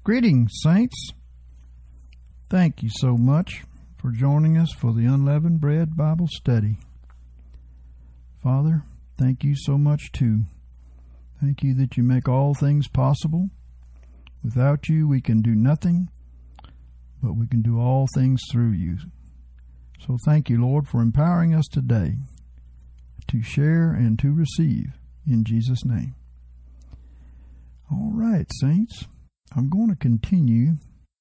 Greetings, saints. Thank you so much for joining us for the Unleavened Bread Bible Study. Father, thank you so much too. Thank you that you make all things possible. Without you, we can do nothing, but we can do all things through you. So thank you, Lord, for empowering us today to share and to receive in Jesus' name. All right, saints. I'm going to continue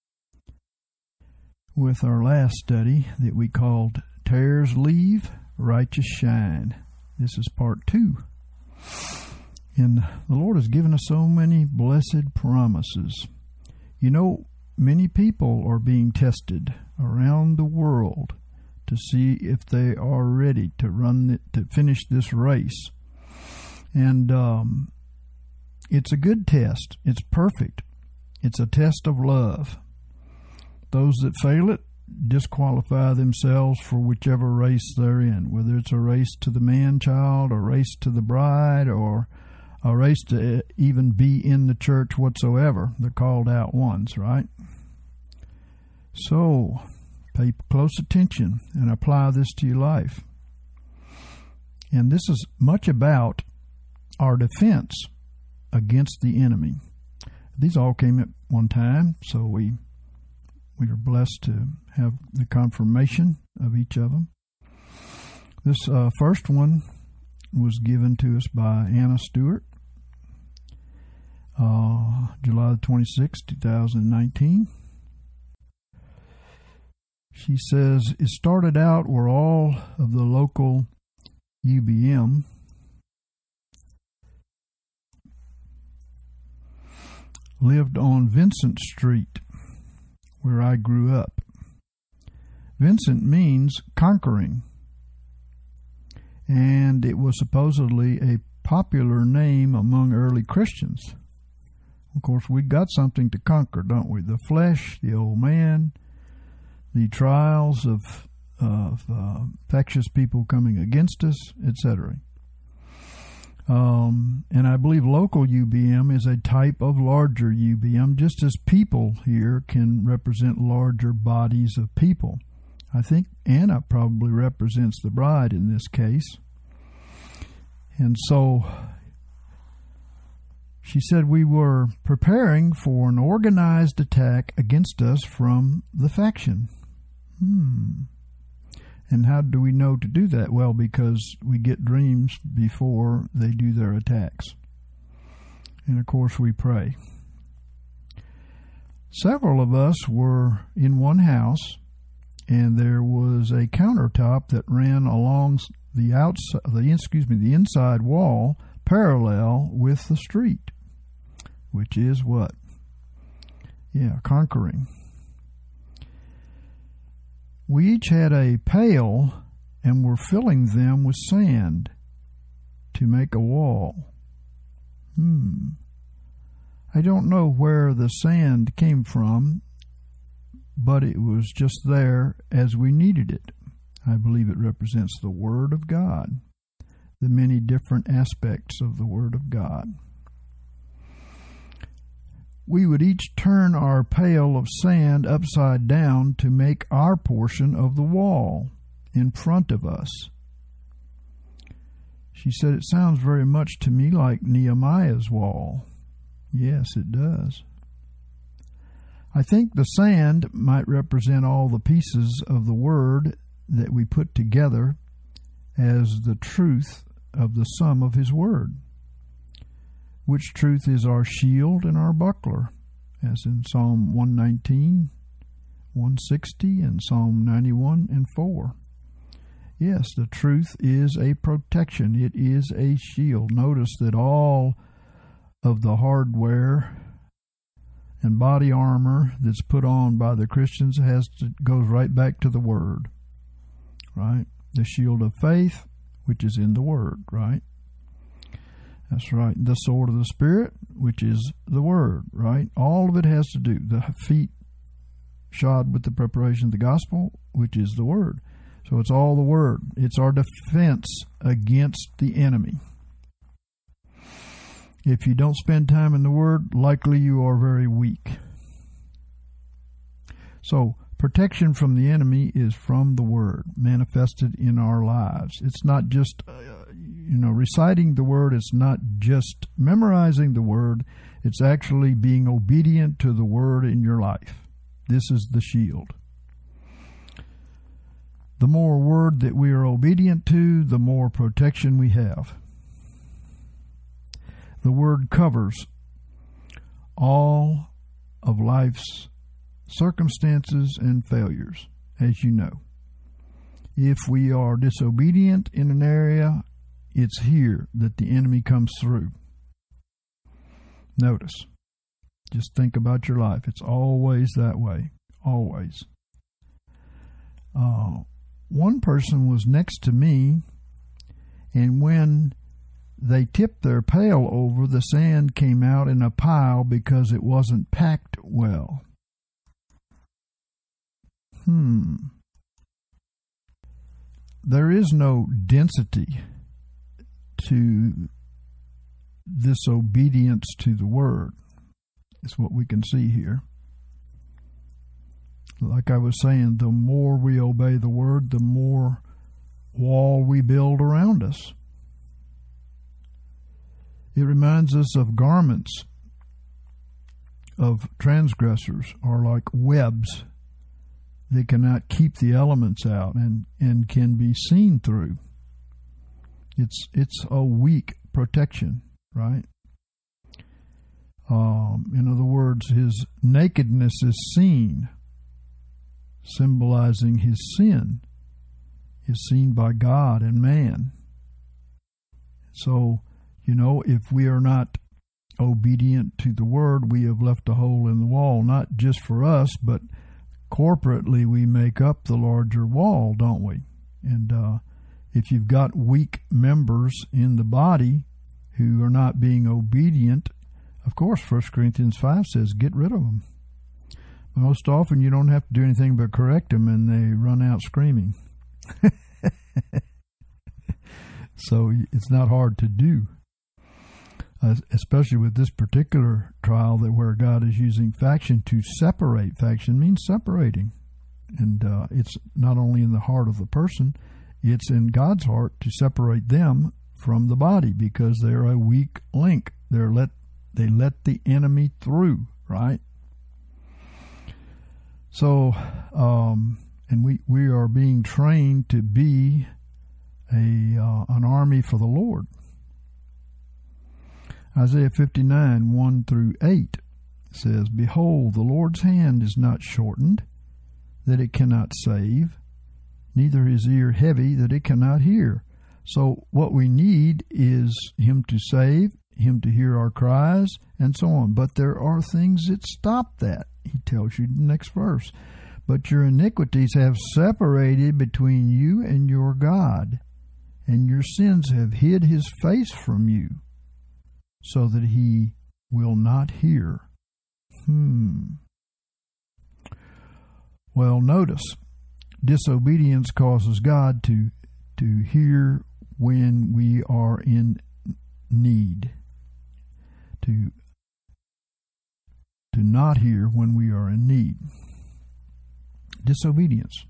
with our last study that we called Tares Leave, Righteous Shine. This is part 2. And the Lord has given us so many blessed promises. You know, many people are being tested around the world to see if they are ready to finish this race. And it's a good test. It's perfect. It's a test of love. Those that fail it disqualify themselves for whichever race they're in, whether it's a race to the man-child, a race to the bride, or a race to even be in the church whatsoever. They're called out ones, right? So, pay close attention and apply this to your life. And this is much about our defense against the enemy. These all came at one time, so we are blessed to have the confirmation of each of them. This first one was given to us by Anna Stewart, July 26, 2019. She says, it started out where all of the local UBM lived on Vincent Street, where I grew up. Vincent means conquering, and it was supposedly a popular name among early Christians. Of course, we got something to conquer, don't we? The flesh, the old man, the trials of factious people coming against us, etc. And I believe local UBM is a type of larger UBM, just as people here can represent larger bodies of people. I think Anna probably represents the bride in this case. And so she said we were preparing for an organized attack against us from the faction. And how do we know to do that? Well, because we get dreams before they do their attacks. And of course we pray. Several of us were in one house, and there was a countertop that ran along the inside wall parallel with the street, which is what? Yeah, conquering. We each had a pail and were filling them with sand to make a wall. I don't know where the sand came from, but it was just there as we needed it. I believe it represents the Word of God, the many different aspects of the Word of God. We would each turn our pail of sand upside down to make our portion of the wall in front of us. She said, it sounds very much to me like Nehemiah's wall. Yes, it does. I think the sand might represent all the pieces of the Word that we put together as the truth of the sum of His Word, which truth is our shield and our buckler, as in Psalm 119, 160, and Psalm 91 and 4. Yes, the truth is a protection. It is a shield. Notice that all of the hardware and body armor that's put on by the Christians goes right back to the Word, right? The shield of faith, which is in the Word, right? That's right. The sword of the Spirit, which is the Word, right? All of it has to do. The feet shod with the preparation of the gospel, which is the Word. So it's all the Word. It's our defense against the enemy. If you don't spend time in the Word, likely you are very weak. So protection from the enemy is from the Word, manifested in our lives. It's not just, reciting the Word. It's not just memorizing the Word. It's actually being obedient to the Word in your life. This is the shield. The more Word that we are obedient to, the more protection we have. The Word covers all of life's circumstances and failures, as you know. If we are disobedient in an area, it's here that the enemy comes through. Notice. Just think about your life. It's always that way. Always. One person was next to me, and when they tipped their pail over, the sand came out in a pile because it wasn't packed well. There is no density to disobedience to the Word. It's what we can see here. Like I was saying, the more we obey the Word, the more wall we build around us. It reminds us of garments of transgressors are like webs. They cannot keep the elements out and can be seen through. It's a weak protection, right? In other words, his nakedness is seen, symbolizing his sin is seen by God and man. So, if we are not obedient to the Word, we have left a hole in the wall, not just for us, but corporately we make up the larger wall, don't we? And if you've got weak members in the body who are not being obedient, of course, 1 Corinthians 5 says, get rid of them. Most often you don't have to do anything but correct them, and they run out screaming. So it's not hard to do. Especially with this particular trial where God is using faction to separate. Faction means separating. And it's not only in the heart of the person, it's in God's heart to separate them from the body because they're a weak link. They let the enemy through, right? So, and we are being trained to be an army for the Lord. Isaiah 59, 1 through 8 says, Behold, the Lord's hand is not shortened, that it cannot save, neither his ear heavy, that it cannot hear. So what we need is him to save, him to hear our cries, and so on. But there are things that stop that. He tells you in the next verse. But your iniquities have separated between you and your God, and your sins have hid his face from you, so that he will not hear. Well, notice, disobedience causes God to hear when we are in need, to not hear when we are in need. Disobedience.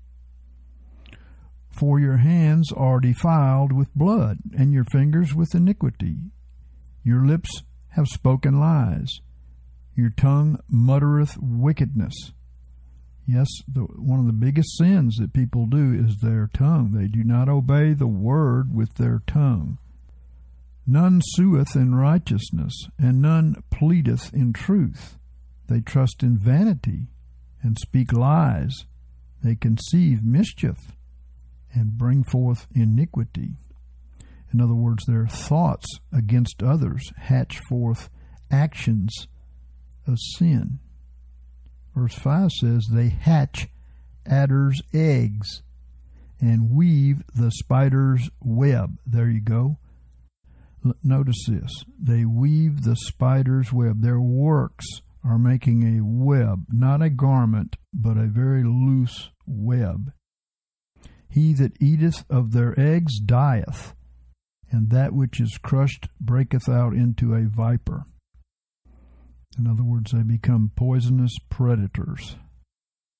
For your hands are defiled with blood, and your fingers with iniquity. Your lips have spoken lies. Your tongue muttereth wickedness. Yes, one of the biggest sins that people do is their tongue. They do not obey the Word with their tongue. None sueth in righteousness, and none pleadeth in truth. They trust in vanity, and speak lies. They conceive mischief, and bring forth iniquity. In other words, their thoughts against others hatch forth actions of sin. Verse 5 says, They hatch adder's eggs and weave the spider's web. There you go. Notice this. They weave the spider's web. Their works are making a web, not a garment, but a very loose web. He that eateth of their eggs dieth, and that which is crushed breaketh out into a viper. In other words, they become poisonous predators.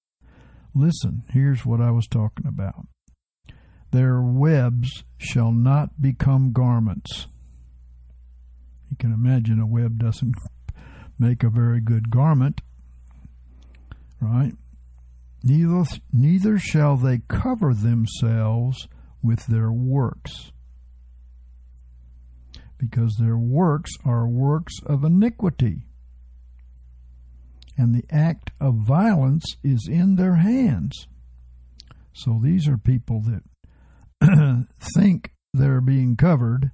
listen, here's what I was talking about. Their webs shall not become garments. You can imagine a web doesn't make a very good garment, right? Neither shall they cover themselves with their works, because their works are works of iniquity, and the act of violence is in their hands. So these are people that think they're being covered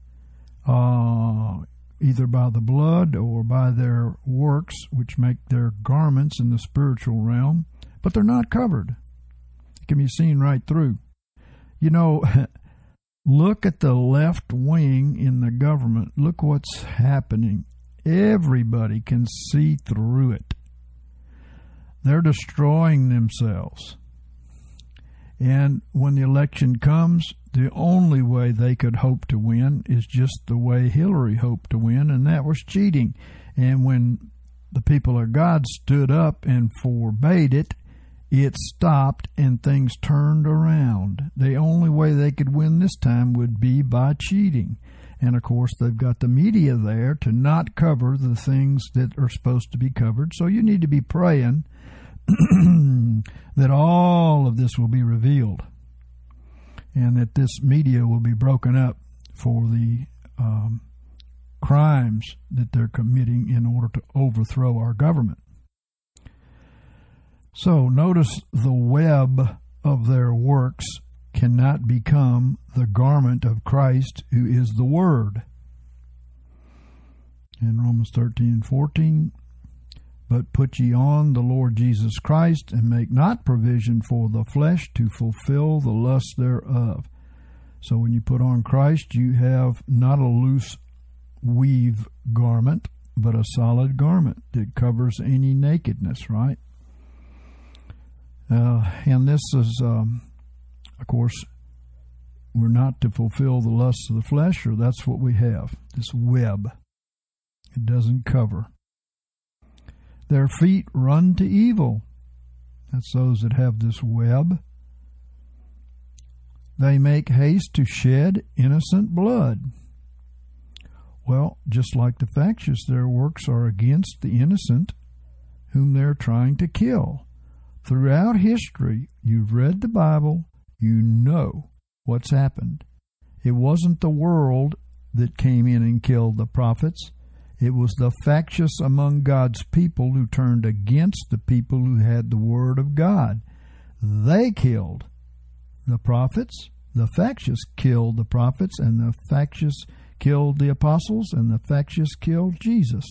either by the blood or by their works, which make their garments in the spiritual realm, but they're not covered. It can be seen right through. You know, look at the left wing in the government. Look what's happening. Everybody can see through it. They're destroying themselves. And when the election comes, the only way they could hope to win is just the way Hillary hoped to win, and that was cheating. And when the people of God stood up and forbade it, it stopped and things turned around. The only way they could win this time would be by cheating. And, of course, they've got the media there to not cover the things that are supposed to be covered. So you need to be praying that all of this will be revealed and that this media will be broken up for the crimes that they're committing in order to overthrow our government. So notice the web of their works cannot become the garment of Christ, who is the Word. In Romans 13:14, but put ye on the Lord Jesus Christ, and make not provision for the flesh to fulfill the lust thereof. So when you put on Christ, you have not a loose weave garment, but a solid garment that covers any nakedness, right? And this is, of course, we're not to fulfill the lusts of the flesh, or that's what we have, this web. It doesn't cover. Their feet run to evil. That's those that have this web. They make haste to shed innocent blood. Well, just like the factious, their works are against the innocent whom they're trying to kill. Throughout history, you've read the Bible, you know what's happened. It wasn't the world that came in and killed the prophets. It was the factious among God's people who turned against the people who had the Word of God. They killed the prophets. The factious killed the prophets, and the factious killed the apostles, and the factious killed Jesus.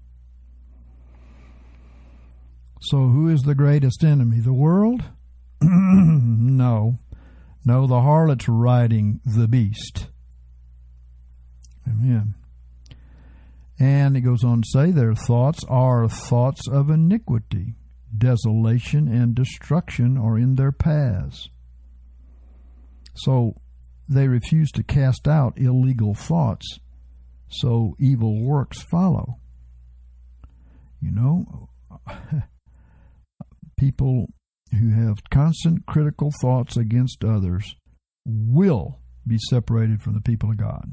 So who is the greatest enemy? The world? No. No, the harlot's riding the beast. Amen. And it goes on to say, their thoughts are thoughts of iniquity. Desolation and destruction are in their paths. So they refuse to cast out illegal thoughts, so evil works follow. You know, people who have constant critical thoughts against others will be separated from the people of God.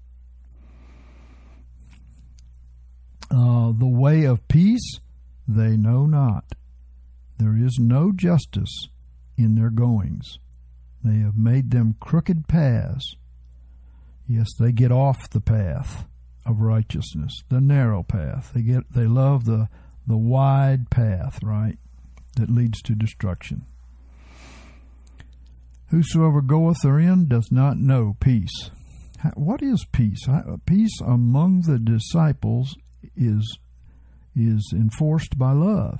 The way of peace they know not. There is no justice in their goings. They have made them crooked paths. Yes, they get off the path of righteousness, the narrow path. They love the wide path, right, that leads to destruction. Whosoever goeth therein does not know peace. What is peace? Peace among the disciples is enforced by love.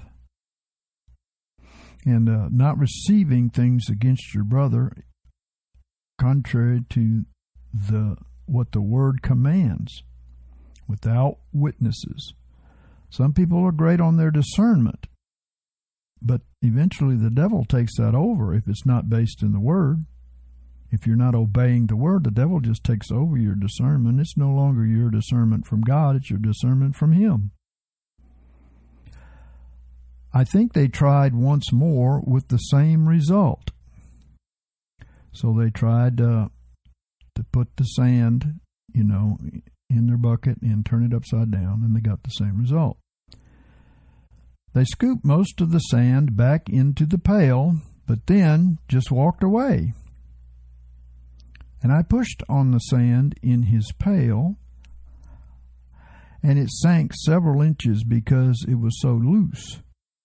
And not receiving things against your brother contrary to what the Word commands, without witnesses. Some people are great on their discernment, but eventually the devil takes that over if it's not based in the Word. If you're not obeying the Word, the devil just takes over your discernment. It's no longer your discernment from God, it's your discernment from him. I think they tried once more with the same result. So they tried to put the sand, in their bucket and turn it upside down, and they got the same result. They scooped most of the sand back into the pail, but then just walked away. And I pushed on the sand in his pail, and it sank several inches because it was so loose.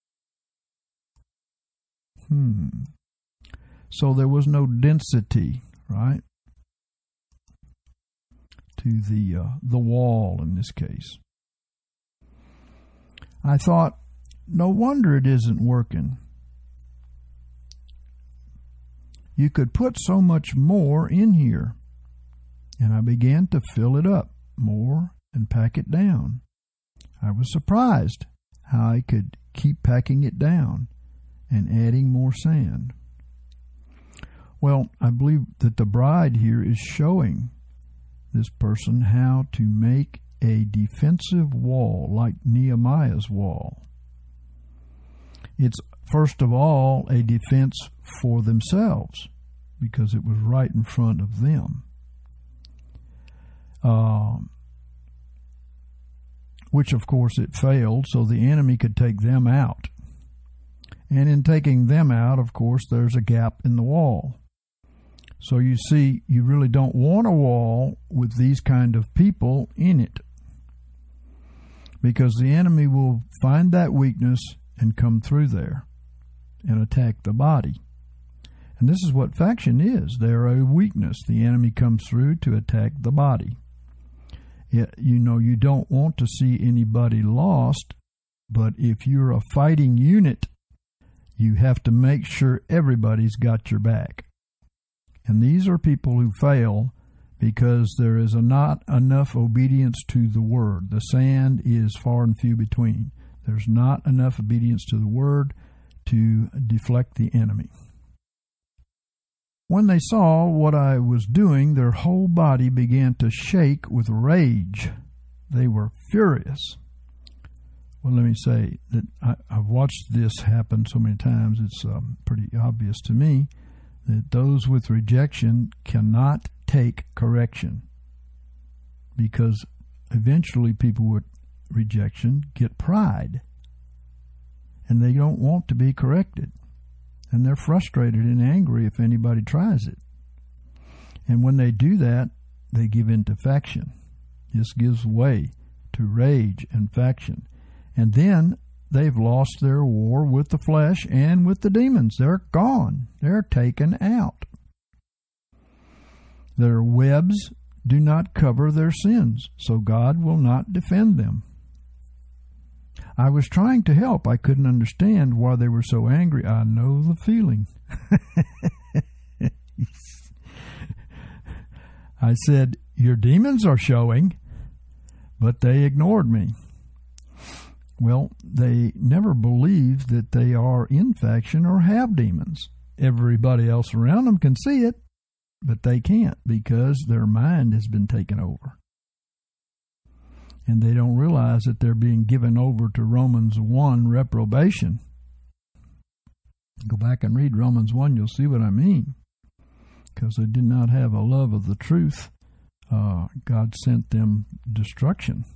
So there was no density, right, to the wall in this case. I thought, no wonder it isn't working. You could put so much more in here. And I began to fill it up more and pack it down. I was surprised how I could keep packing it down and adding more sand. Well, I believe that the bride here is showing this person how to make a defensive wall like Nehemiah's wall. It's first of all a defense for themselves because it was right in front of them, which of course it failed, so the enemy could take them out. And in taking them out, of course, there's a gap in the wall. So you see, you really don't want a wall with these kind of people in it, because the enemy will find that weakness and come through there and attack the body. And this is what faction is. They're a weakness. The enemy comes through to attack the body. You don't want to see anybody lost, but if you're a fighting unit, you have to make sure everybody's got your back. And these are people who fail because there is not enough obedience to the word. The sand is far and few between. There's not enough obedience to the word to deflect the enemy. When they saw what I was doing, their whole body began to shake with rage. They were furious. Well, let me say that I've watched this happen so many times, it's pretty obvious to me that those with rejection cannot take correction, because eventually people with rejection get pride and they don't want to be corrected, and they're frustrated and angry if anybody tries it. And when they do that, they give in to faction. This gives way to rage and faction, and then they've lost their war with the flesh and with the demons. They're gone. They're taken out. Their webs do not cover their sins, so God will not defend them. I was trying to help. I couldn't understand why they were so angry. I know the feeling. I said, your demons are showing, but they ignored me. Well, they never believe that they are in faction or have demons. Everybody else around them can see it, but they can't because their mind has been taken over. And they don't realize that they're being given over to Romans 1 reprobation. Go back and read Romans 1, you'll see what I mean. Because they did not have a love of the truth, God sent them destruction.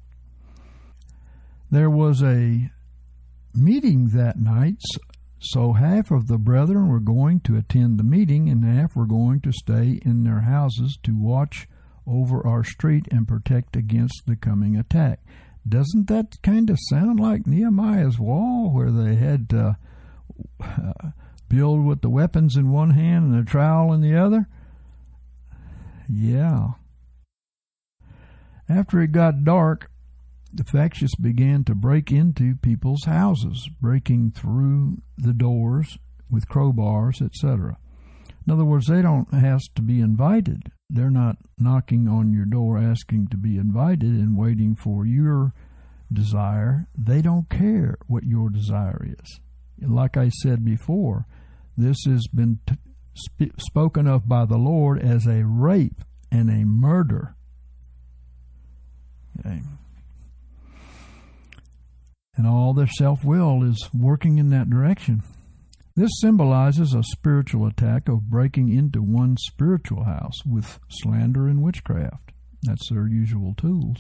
There was a meeting that night, so half of the brethren were going to attend the meeting and half were going to stay in their houses to watch over our street and protect against the coming attack. Doesn't that kind of sound like Nehemiah's wall, where they had to build with the weapons in one hand and the trowel in the other? Yeah. After it got dark, the factious began to break into people's houses, breaking through the doors with crowbars, etc. In other words, they don't have to be invited. They're not knocking on your door asking to be invited and waiting for your desire. They don't care what your desire is. Like I said before, this has been spoken of by the Lord as a rape and a murder. Okay. And all their self-will is working in that direction. This symbolizes a spiritual attack of breaking into one's spiritual house with slander and witchcraft. That's their usual tools.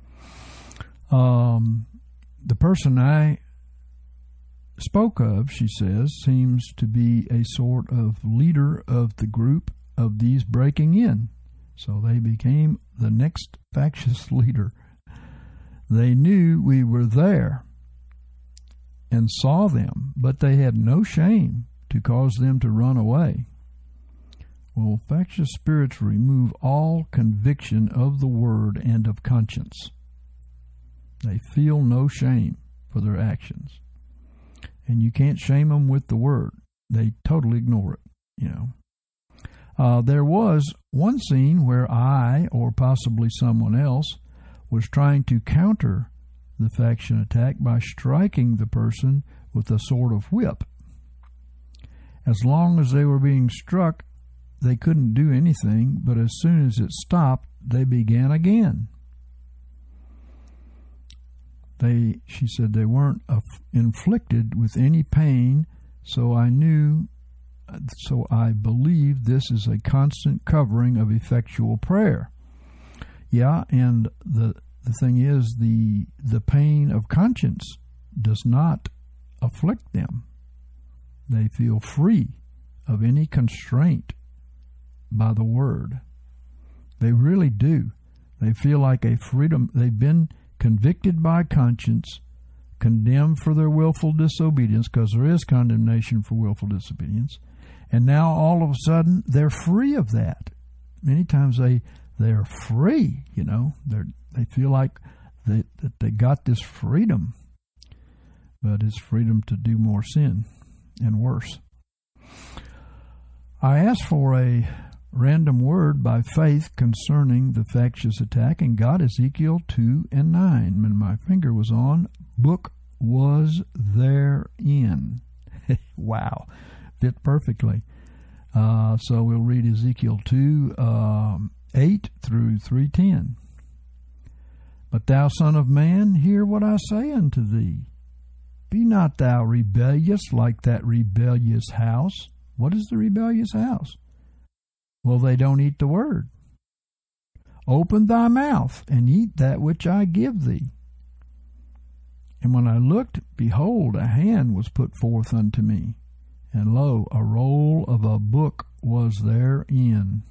The person I spoke of, she says, seems to be a sort of leader of the group of these breaking in. So they became the next factious leader. They knew we were there and saw them, but they had no shame to cause them to run away. Well, factious spirits remove all conviction of the word and of conscience. They feel no shame for their actions. And you can't shame them with the word. They totally ignore it, There was one scene where I, or possibly someone else, was trying to counter the faction attack by striking the person with a sort of whip. As long as they were being struck, they couldn't do anything, but as soon as it stopped, they began again. She said they weren't inflicted with any pain, so I believe this is a constant covering of effectual prayer. Yeah, and the thing is, the pain of conscience does not afflict them. They feel free of any constraint by the word. They really do. They feel like a freedom. They've been convicted by conscience, condemned for their willful disobedience, because there is condemnation for willful disobedience, and now all of a sudden they're free of that. Many times they're free, they feel like that they got this freedom, but it's freedom to do more sin and worse. I asked for a random word by faith concerning the factious attack and got Ezekiel 2:9. When my finger was on, book was therein. Wow, fit perfectly. So we'll read Ezekiel 2:8 through 3:10. But thou, son of man, hear what I say unto thee. Be not thou rebellious like that rebellious house. What is the rebellious house? Well, they don't eat the word. Open thy mouth and eat that which I give thee. And when I looked, behold, a hand was put forth unto me, and lo, a roll of a book was therein.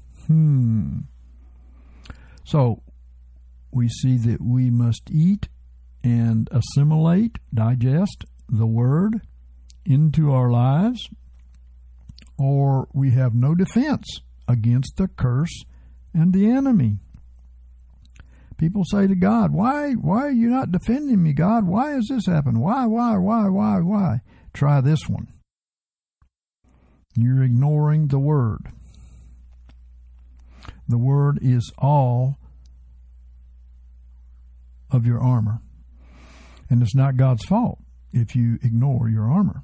So we see that we must eat and assimilate, digest the word into our lives, or we have no defense against the curse and the enemy. People say to God, why are you not defending me, God? Why has this happened? Why? Try this one. You're ignoring the word. The word is all of your armor. And it's not God's fault if you ignore your armor.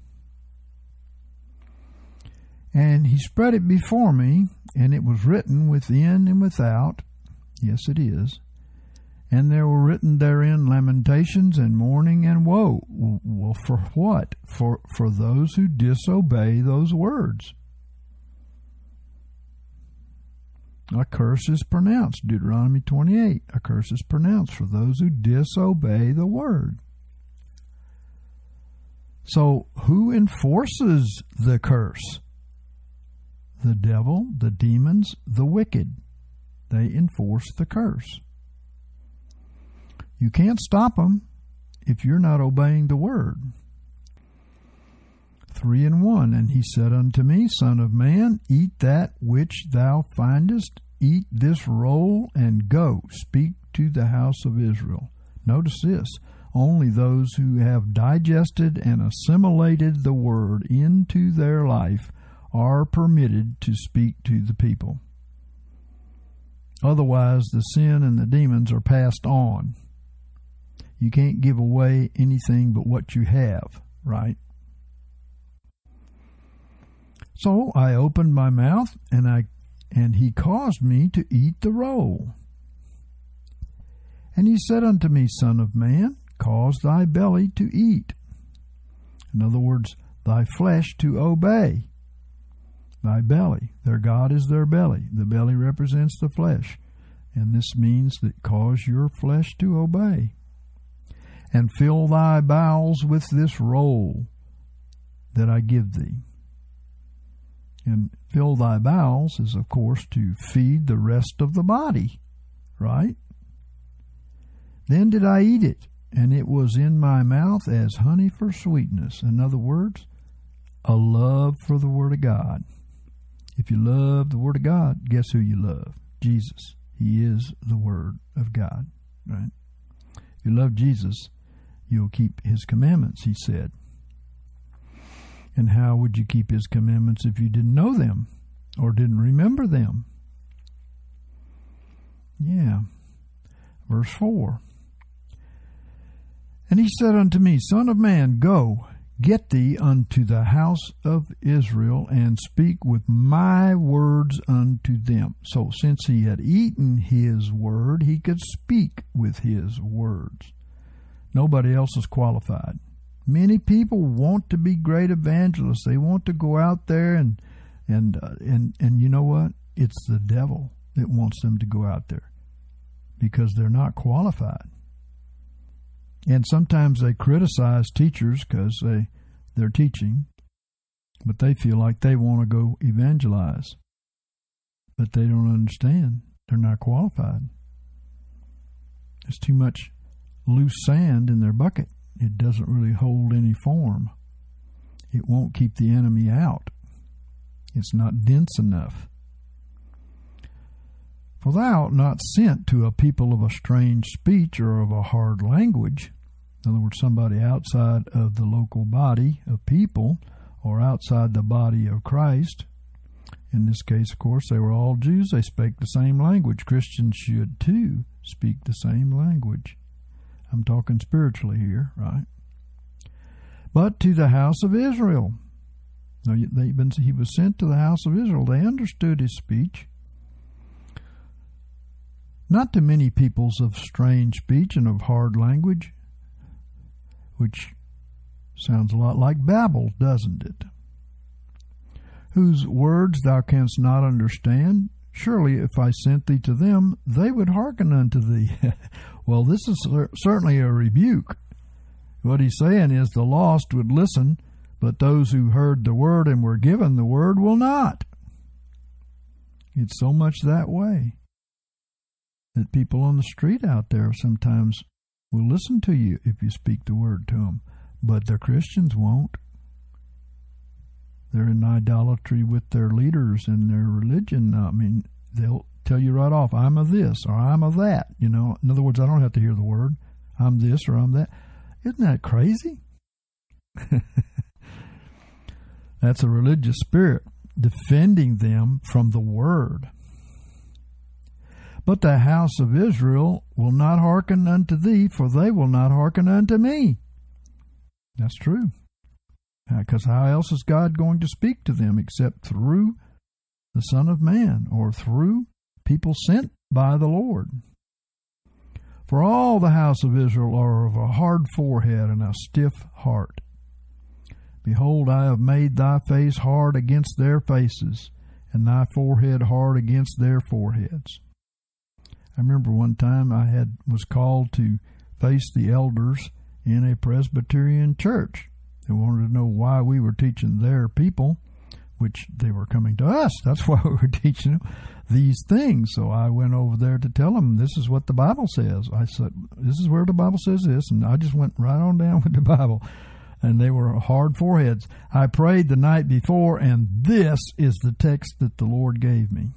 And he spread it before me, and it was written within and without. Yes, it is. And there were written therein lamentations and mourning and woe. Well, for what? For those who disobey those words. A curse is pronounced. Deuteronomy 28. A curse is pronounced for those who disobey the word. So who enforces the curse? The devil, the demons, the wicked. They enforce the curse. You can't stop them if you're not obeying the word. 3:1, and he said unto me, Son of man, eat that which thou findest, eat this roll, and go, speak to the house of Israel. Notice this, only those who have digested and assimilated the word into their life are permitted to speak to the people. Otherwise, the sin and the demons are passed on. You can't give away anything but what you have, right? So I opened my mouth, and he caused me to eat the roll. And he said unto me, Son of man, cause thy belly to eat. In other words, thy flesh to obey. Thy belly. Their God is their belly. The belly represents the flesh. And this means that cause your flesh to obey. And fill thy bowels with this roll that I give thee. And fill thy bowels is, of course, to feed the rest of the body, right? Then did I eat it, and it was in my mouth as honey for sweetness. In other words, a love for the Word of God. If you love the Word of God, guess who you love? Jesus. He is the Word of God, right? If you love Jesus, you'll keep His commandments, He said. And how would you keep His commandments if you didn't know them or didn't remember them? Yeah. Verse 4. And he said unto me, Son of man, go, get thee unto the house of Israel, and speak with my words unto them. So since he had eaten his word, he could speak with his words. Nobody else is qualified. Many people want to be great evangelists. They want to go out there and you know what? It's the devil that wants them to go out there because they're not qualified. And sometimes they criticize teachers because they're teaching, but they feel like they want to go evangelize. But they don't understand. They're not qualified. There's too much loose sand in their bucket. It doesn't really hold any form. It won't keep the enemy out. It's not dense enough. For thou art not sent to a people of a strange speech or of a hard language. In other words, somebody outside of the local body of people or outside the body of Christ. In this case, of course, they were all Jews. They spake the same language. Christians should, too, speak the same language. I'm talking spiritually here, right? But to the house of Israel. Now, he was sent to the house of Israel. They understood his speech. Not to many peoples of strange speech and of hard language, which sounds a lot like Babel, doesn't it? Whose words thou canst not understand. Surely if I sent thee to them, they would hearken unto thee. Well, this is certainly a rebuke. What he's saying is the lost would listen, but those who heard the word and were given the word will not. It's so much that way that people on the street out there sometimes will listen to you if you speak the word to them, but the Christians won't. They're in idolatry with their leaders and their religion. I mean, they'll tell you right off, I'm of this or I'm of that. You know, in other words, I don't have to hear the word. I'm this or I'm that. Isn't that crazy? That's a religious spirit defending them from the word. But the house of Israel will not hearken unto thee, for they will not hearken unto me. That's true. Because how else is God going to speak to them except through the Son of Man or through people sent by the Lord? For all the house of Israel are of a hard forehead and a stiff heart. Behold, I have made thy face hard against their faces, and thy forehead hard against their foreheads. I remember one time I was called to face the elders in a Presbyterian church. They wanted to know why we were teaching their people, which they were coming to us. That's why we were teaching them these things. So I went over there to tell them, this is what the Bible says. I said, this is where the Bible says this, and I just went right on down with the Bible. And they were hard foreheads. I prayed the night before, and this is the text that the Lord gave me.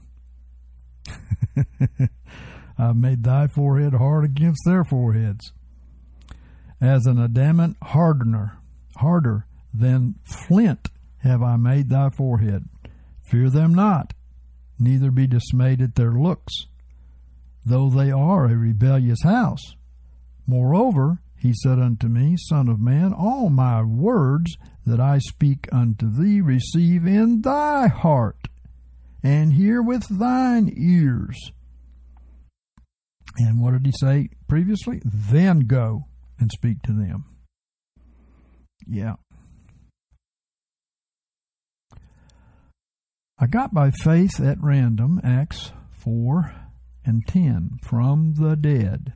I've made thy forehead hard against their foreheads. As an adamant harder than flint have I made thy forehead. Fear them not, neither be dismayed at their looks, though they are a rebellious house. Moreover, he said unto me, Son of man, all my words that I speak unto thee receive in thy heart, and hear with thine ears. And what did he say previously? Then go. and speak to them. Yeah. I got by faith at random Acts 4 and 10 from the dead.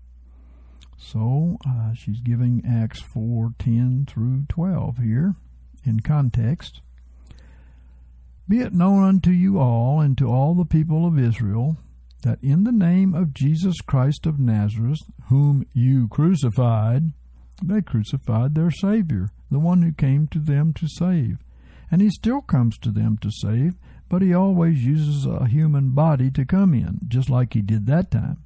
So she's giving Acts 4:10 through 12 here in context. Be it known unto you all and to all the people of Israel that in the name of Jesus Christ of Nazareth, whom you crucified, they crucified their Savior, the one who came to them to save. And he still comes to them to save, but he always uses a human body to come in, just like he did that time.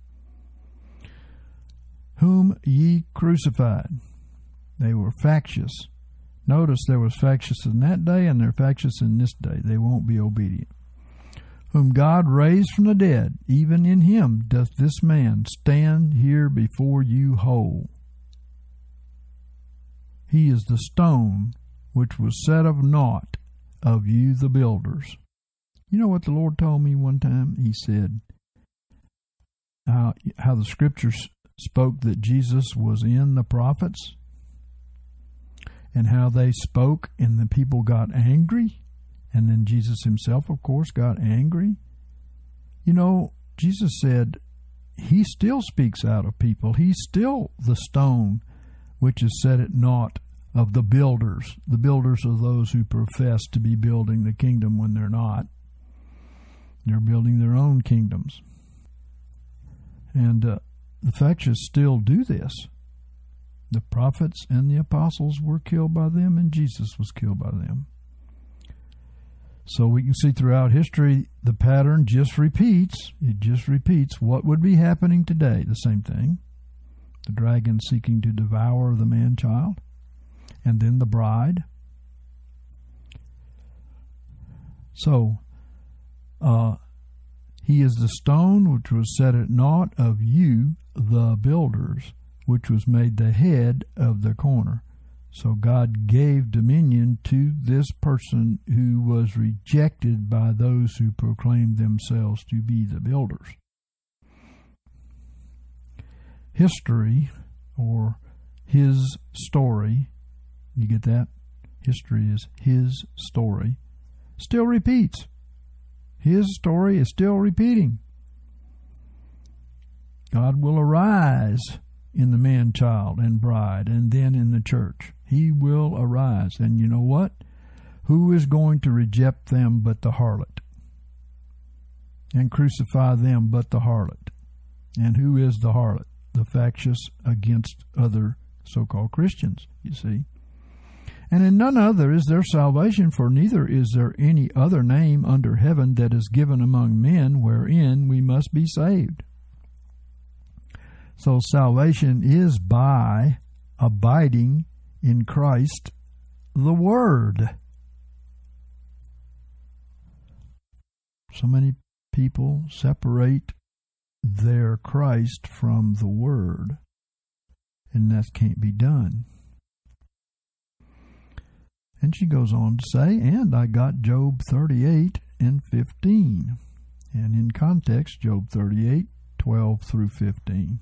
Whom ye crucified. They were factious. Notice there was factious in that day and they're factious in this day. They won't be obedient. Whom God raised from the dead, even in him doth this man stand here before you whole. He is the stone which was set of naught of you the builders. You know what the Lord told me one time? He said how the scriptures spoke that Jesus was in the prophets and how they spoke and the people got angry, and then Jesus himself, of course, got angry. You know, Jesus said he still speaks out of people. He's still the stone which is set at naught of the builders. The builders are those who profess to be building the kingdom when they're not. They're building their own kingdoms. And the factious still do this. The prophets and the apostles were killed by them, and Jesus was killed by them. So we can see throughout history the pattern just repeats. It just repeats what would be happening today. The same thing. The dragon seeking to devour the man-child. And then the bride. So, he is the stone which was set at naught of you, the builders, which was made the head of the corner. So God gave dominion to this person who was rejected by those who proclaimed themselves to be the builders. History, or his story, you get that? History is his story, still repeats. His story is still repeating. God will arise in the man-child and bride, and then in the church. He will arise. And you know what? Who is going to reject them but the harlot? And crucify them but the harlot? And who is the harlot? The factious against other so-called Christians, you see. And in none other is there salvation, for neither is there any other name under heaven that is given among men wherein we must be saved. So salvation is by abiding in Christ, the Word. So many people separate their Christ from the Word, and that can't be done. And she goes on to say, and I got Job 38 and 15. And in context, Job 38, 12 through 15.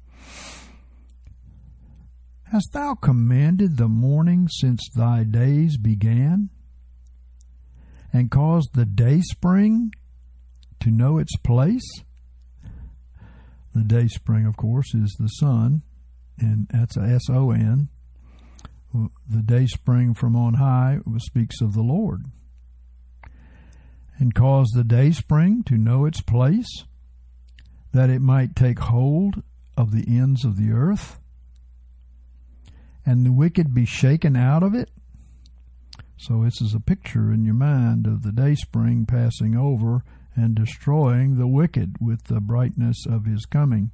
Hast thou commanded the morning since thy days began, and caused the dayspring to know its place? The dayspring, of course, is the sun, and that's a S-O-N. The dayspring from on high speaks of the Lord. And cause the dayspring to know its place, that it might take hold of the ends of the earth, and the wicked be shaken out of it. So this is a picture in your mind of the dayspring passing over and destroying the wicked with the brightness of his coming.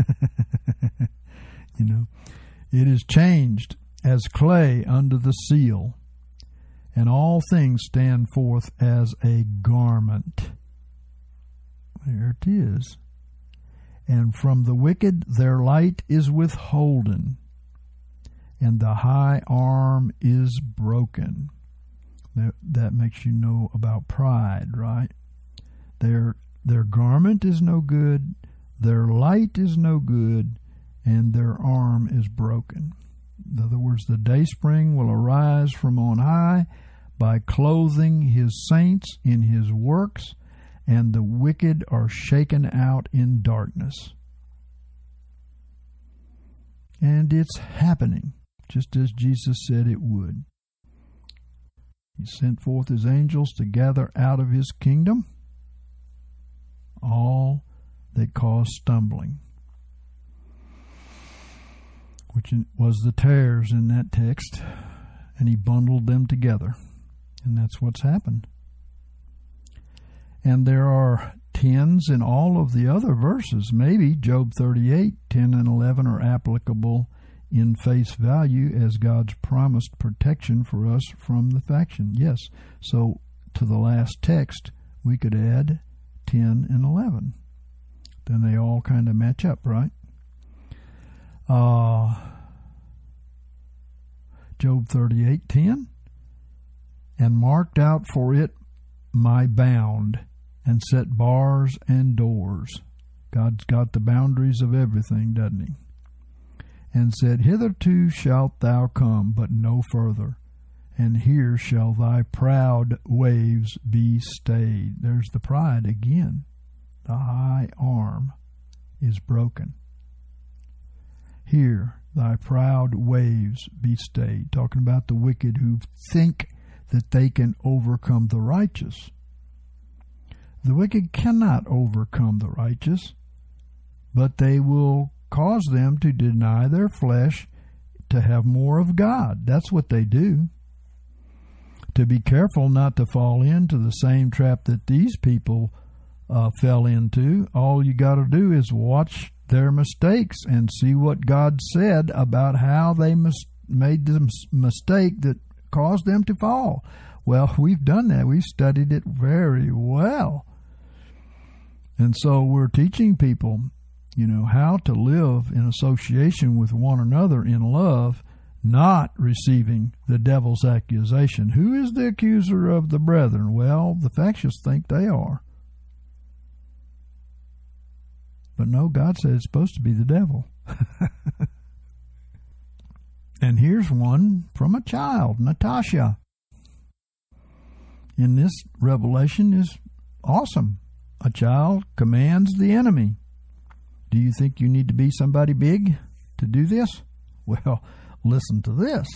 You know, it is changed as clay under the seal, and all things stand forth as a garment. There it is. And from the wicked their light is withholden, and the high arm is broken. That makes you know about pride, right? Their garment is no good, their light is no good, and their arm is broken. In other words, the dayspring will arise from on high by clothing his saints in his works, and the wicked are shaken out in darkness. And it's happening, just as Jesus said it would. He sent forth his angels to gather out of his kingdom all that cause stumbling, which was the tares in that text, and he bundled them together. And that's what's happened. And there are 10s in all of the other verses. Maybe Job 38, 10 and 11 are applicable in face value as God's promised protection for us from the faction. Yes, so to the last text, we could add 10 and 11. Then they all kind of match up, right? Job 38:10, and marked out for it my bound, and set bars and doors. God's got the boundaries of everything, doesn't he? And said, hitherto shalt thou come, but no further, and here shall thy proud waves be stayed. There's the pride again. The high arm is broken. Here thy proud waves be stayed. Talking about the wicked who think that they can overcome the righteous. The wicked cannot overcome the righteous, but they will cause them to deny their flesh to have more of God. That's what they do. To be careful not to fall into the same trap that these people fell into, all you got to do is watch their mistakes and see what God said about how they made the mistake that caused them to fall. Well, we've done that. We've studied it very well. And so we're teaching people, how to live in association with one another in love, not receiving the devil's accusation. Who is the accuser of the brethren? Well, the factious think they are. But no, God said it's supposed to be the devil. And here's one from a child, Natasha. In this revelation is awesome. A child commands the enemy. Do you think you need to be somebody big to do this? Well, listen to this.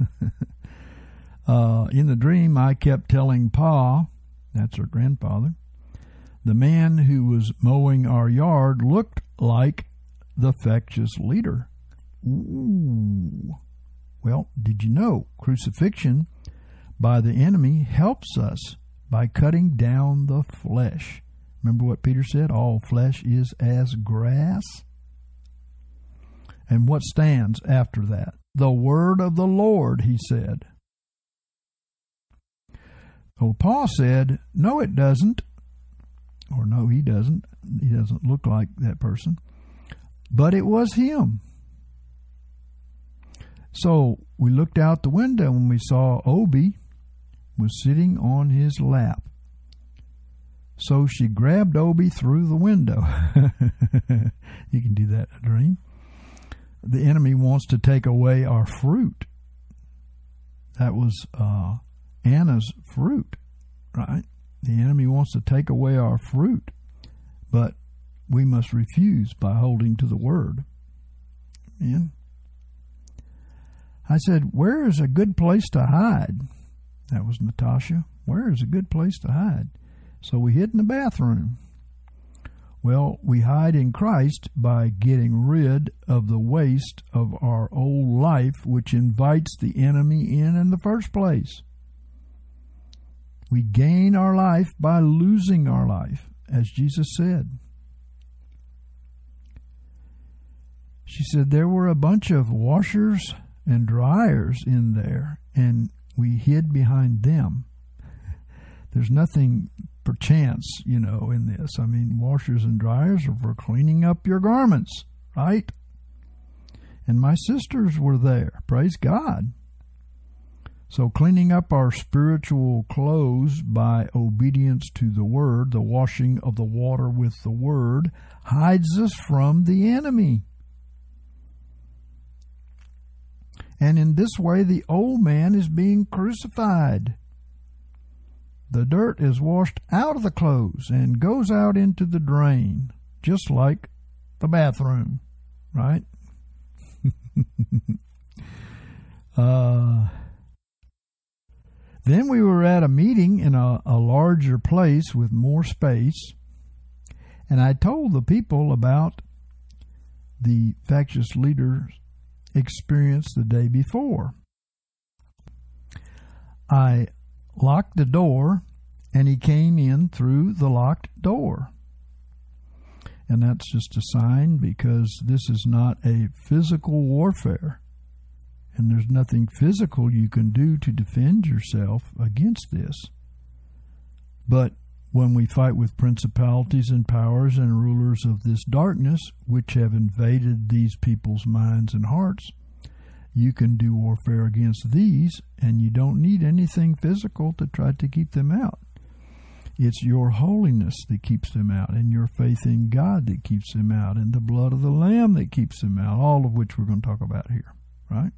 In the dream, I kept telling Pa, that's her grandfather, the man who was mowing our yard looked like the factious leader. Ooh. Well, did you know crucifixion by the enemy helps us by cutting down the flesh? Remember what Peter said? All flesh is as grass. And what stands after that? The word of the Lord, he said. Well, Paul said, no, it doesn't. Or no, he doesn't. He doesn't look like that person. But it was him. So we looked out the window and we saw Obie was sitting on his lap. So she grabbed Obie through the window. You can do that in a dream. The enemy wants to take away our fruit. That was Anna's fruit, right? The enemy wants to take away our fruit, but we must refuse by holding to the word. Amen. I said, where is a good place to hide? That was Natasha. Where is a good place to hide? So we hid in the bathroom. Well, we hide in Christ by getting rid of the waste of our old life, which invites the enemy in the first place. We gain our life by losing our life, as Jesus said. She said there were a bunch of washers and dryers in there, and we hid behind them. There's nothing perchance, in this. I mean, washers and dryers are for cleaning up your garments, right? And my sisters were there. Praise God. So cleaning up our spiritual clothes by obedience to the word, the washing of the water with the word, hides us from the enemy. And in this way, the old man is being crucified. The dirt is washed out of the clothes and goes out into the drain, just like the bathroom, right? Then we were at a meeting in a larger place with more space, and I told the people about the factious leader's experience the day before. I locked the door, and he came in through the locked door. And that's just a sign, because this is not a physical warfare. And there's nothing physical you can do to defend yourself against this. But when we fight with principalities and powers and rulers of this darkness, which have invaded these people's minds and hearts, you can do warfare against these, and you don't need anything physical to try to keep them out. It's your holiness that keeps them out, and your faith in God that keeps them out, and the blood of the Lamb that keeps them out, all of which we're going to talk about here, right?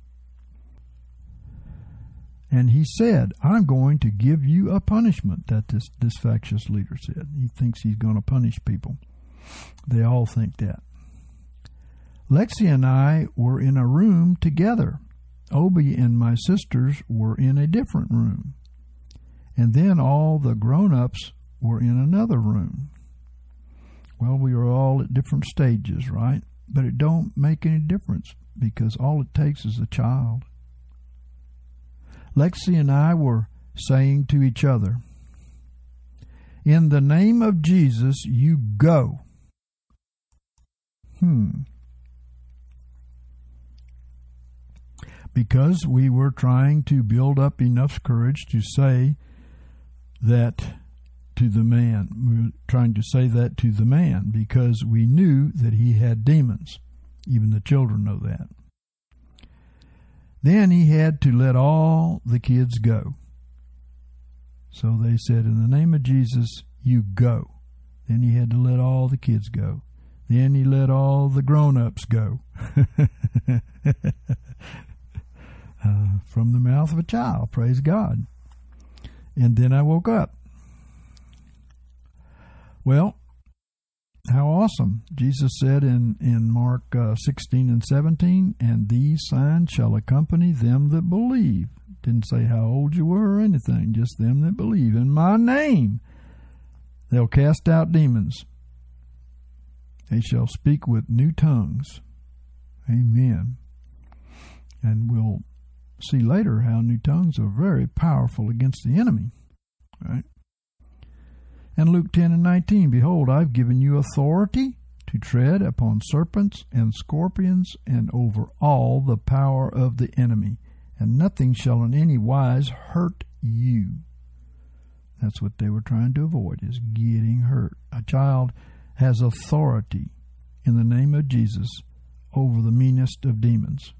And he said, I'm going to give you a punishment, that this factious leader said. He thinks he's going to punish people. They all think that. Lexi and I were in a room together. Obi and my sisters were in a different room. And then all the grown-ups were in another room. Well, we were all at different stages, right? But it don't make any difference, because all it takes is a child. Lexi and I were saying to each other, in the name of Jesus, you go. Because we were trying to build up enough courage to say that to the man. We were trying to say that to the man because we knew that he had demons. Even the children know that. Then he had to let all the kids go. So they said, in the name of Jesus, you go. Then he had to let all the kids go. Then he let all the grown-ups go. From the mouth of a child, praise God. And then I woke up. Well, how awesome. Jesus said in Mark 16 and 17, and these signs shall accompany them that believe. Didn't say how old you were or anything, just them that believe. In my name, they'll cast out demons. They shall speak with new tongues. Amen. And we'll see later how new tongues are very powerful against the enemy. Right? And Luke 10 and 19, behold, I've given you authority to tread upon serpents and scorpions and over all the power of the enemy, and nothing shall in any wise hurt you. That's what they were trying to avoid, is getting hurt. A child has authority in the name of Jesus over the meanest of demons.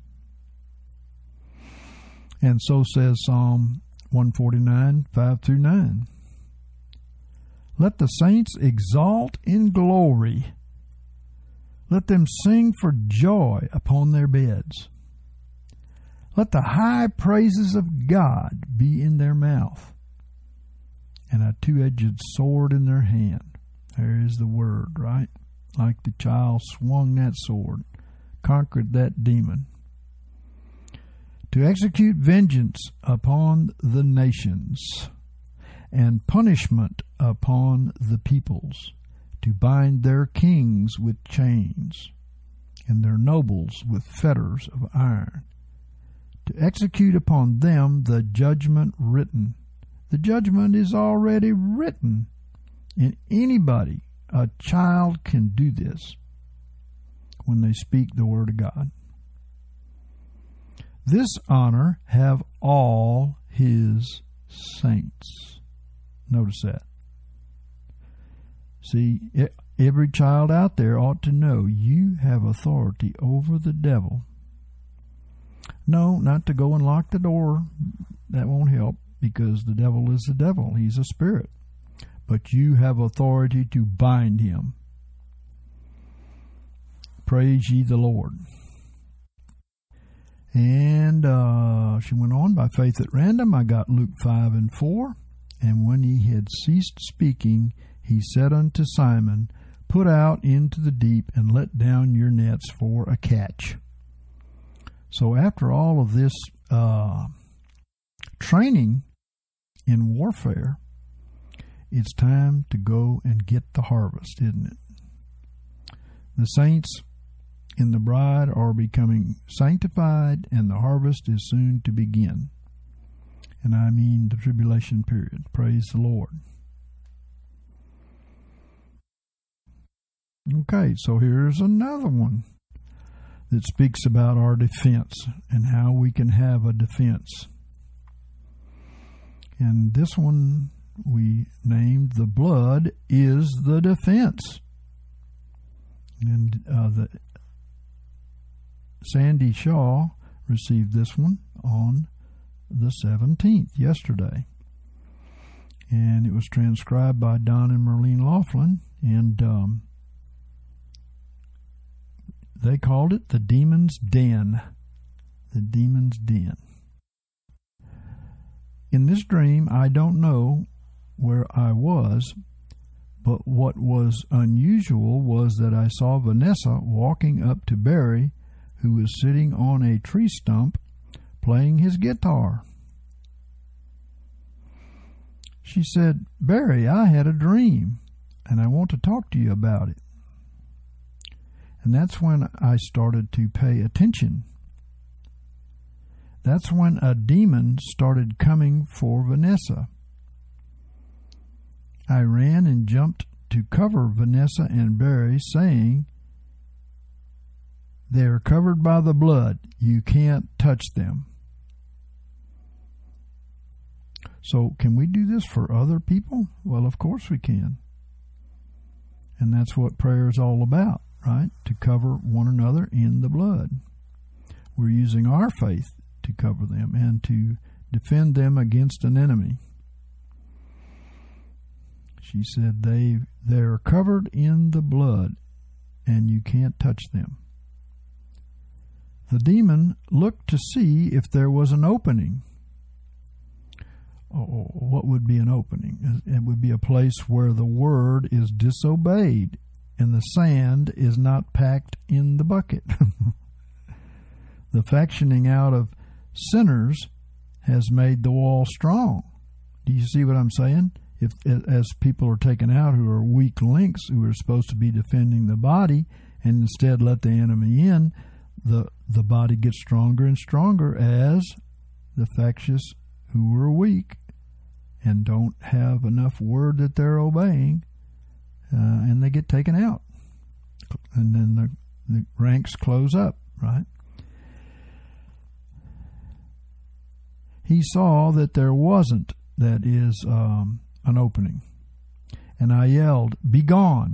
And so says Psalm 149, 5 through 9. Let the saints exalt in glory. Let them sing for joy upon their beds. Let the high praises of God be in their mouth, and a two-edged sword in their hand. There is the word, right? Like the child swung that sword, conquered that demon. To execute vengeance upon the nations, and punishment upon the peoples, to bind their kings with chains, and their nobles with fetters of iron, to execute upon them the judgment written. The judgment is already written, and anybody, a child, can do this when they speak the word of God. This honor have all his saints. Notice that. See, every child out there ought to know you have authority over the devil. No, not to go and lock the door. That won't help, because the devil is the devil. He's a spirit. But you have authority to bind him. Praise ye the Lord. And she went on, by faith at random, I got Luke 5:4. And when he had ceased speaking, he said unto Simon, put out into the deep and let down your nets for a catch. So after all of this training in warfare, it's time to go and get the harvest, isn't it? The saints in the bride are becoming sanctified, and the harvest is soon to begin. And I mean the tribulation period. Praise the Lord. Okay, so here's another one that speaks about our defense and how we can have a defense. And this one we named The Blood is the Defense. And Sandy Shaw received this one on the 17th, yesterday. And it was transcribed by Don and Merlene Laughlin, and they called it The Demon's Den. The Demon's Den. In this dream, I don't know where I was, but what was unusual was that I saw Vanessa walking up to Barry, who was sitting on a tree stump playing his guitar. She said, Barry, I had a dream, and I want to talk to you about it. And that's when I started to pay attention. That's when a demon started coming for Vanessa. I ran and jumped to cover Vanessa and Barry, saying, they are covered by the blood. You can't touch them. So can we do this for other people? Well, of course we can. And that's what prayer is all about, right? To cover one another in the blood. We're using our faith to cover them and to defend them against an enemy. She said they're covered in the blood and you can't touch them. The demon looked to see if there was an opening. Oh, what would be an opening? It would be a place where the word is disobeyed and the sand is not packed in the bucket. The factioning out of sinners has made the wall strong. Do you see what I'm saying? If, as people are taken out who are weak links, who are supposed to be defending the body, and instead let the enemy in, the body gets stronger and stronger as the factious who are weak and don't have enough word that they're obeying, and they get taken out. And then the ranks close up, right? He saw that there wasn't, that is, an opening. And I yelled, "Be gone."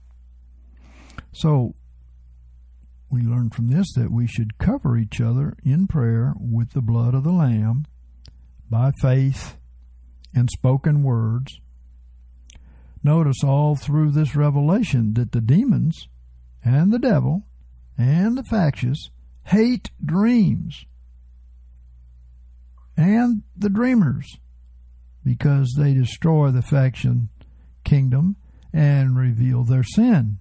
So we learn from this that we should cover each other in prayer with the blood of the Lamb by faith and spoken words. Notice all through this revelation that the demons and the devil and the factious hate dreams and the dreamers, because they destroy the faction kingdom and reveal their sin.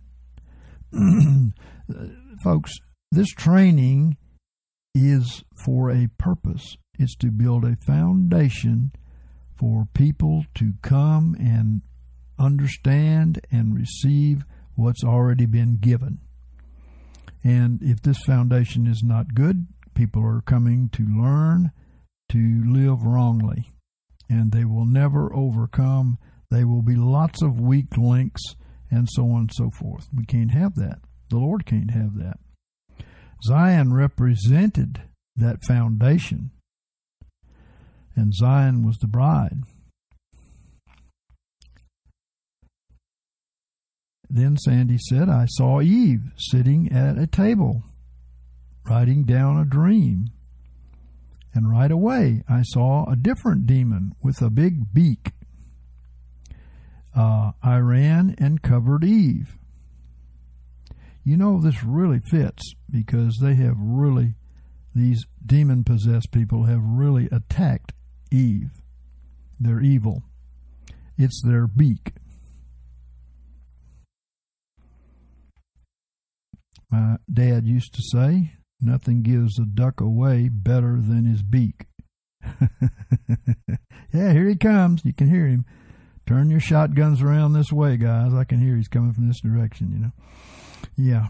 Folks, this training is for a purpose. It's to build a foundation for people to come and understand and receive what's already been given. And if this foundation is not good, people are coming to learn to live wrongly, and they will never overcome. There will be lots of weak links and so on and so forth. We can't have that. The Lord can't have that. Zion represented that foundation, and Zion was the bride. Then Sandy said, I saw Eve sitting at a table, writing down a dream. And right away, I saw a different demon with a big beak. I ran and covered Eve. You know, this really fits because they have really these demon-possessed people have really attacked Eve. They're evil. It's their beak. My dad used to say, nothing gives a duck away better than his beak. Yeah, here he comes. You can hear him. Turn your shotguns around this way, guys. I can hear he's coming from this direction, you know. Yeah.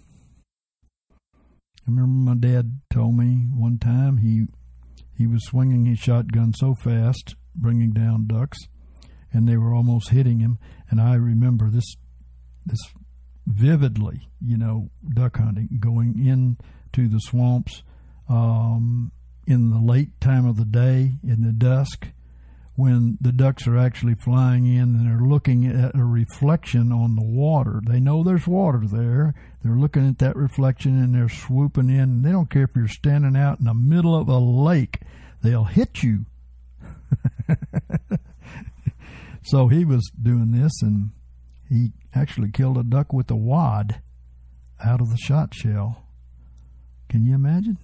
I remember my dad told me one time he was swinging his shotgun so fast, bringing down ducks, and they were almost hitting him. And I remember this vividly, you know, duck hunting, going into the swamps in the late time of the day, in the dusk, when the ducks are actually flying in and they're looking at a reflection on the water. They know there's water there. They're looking at that reflection and they're swooping in. And they don't care if you're standing out in the middle of a lake. They'll hit you. So he was doing this, and he actually killed a duck with a wad out of the shot shell. Can you imagine?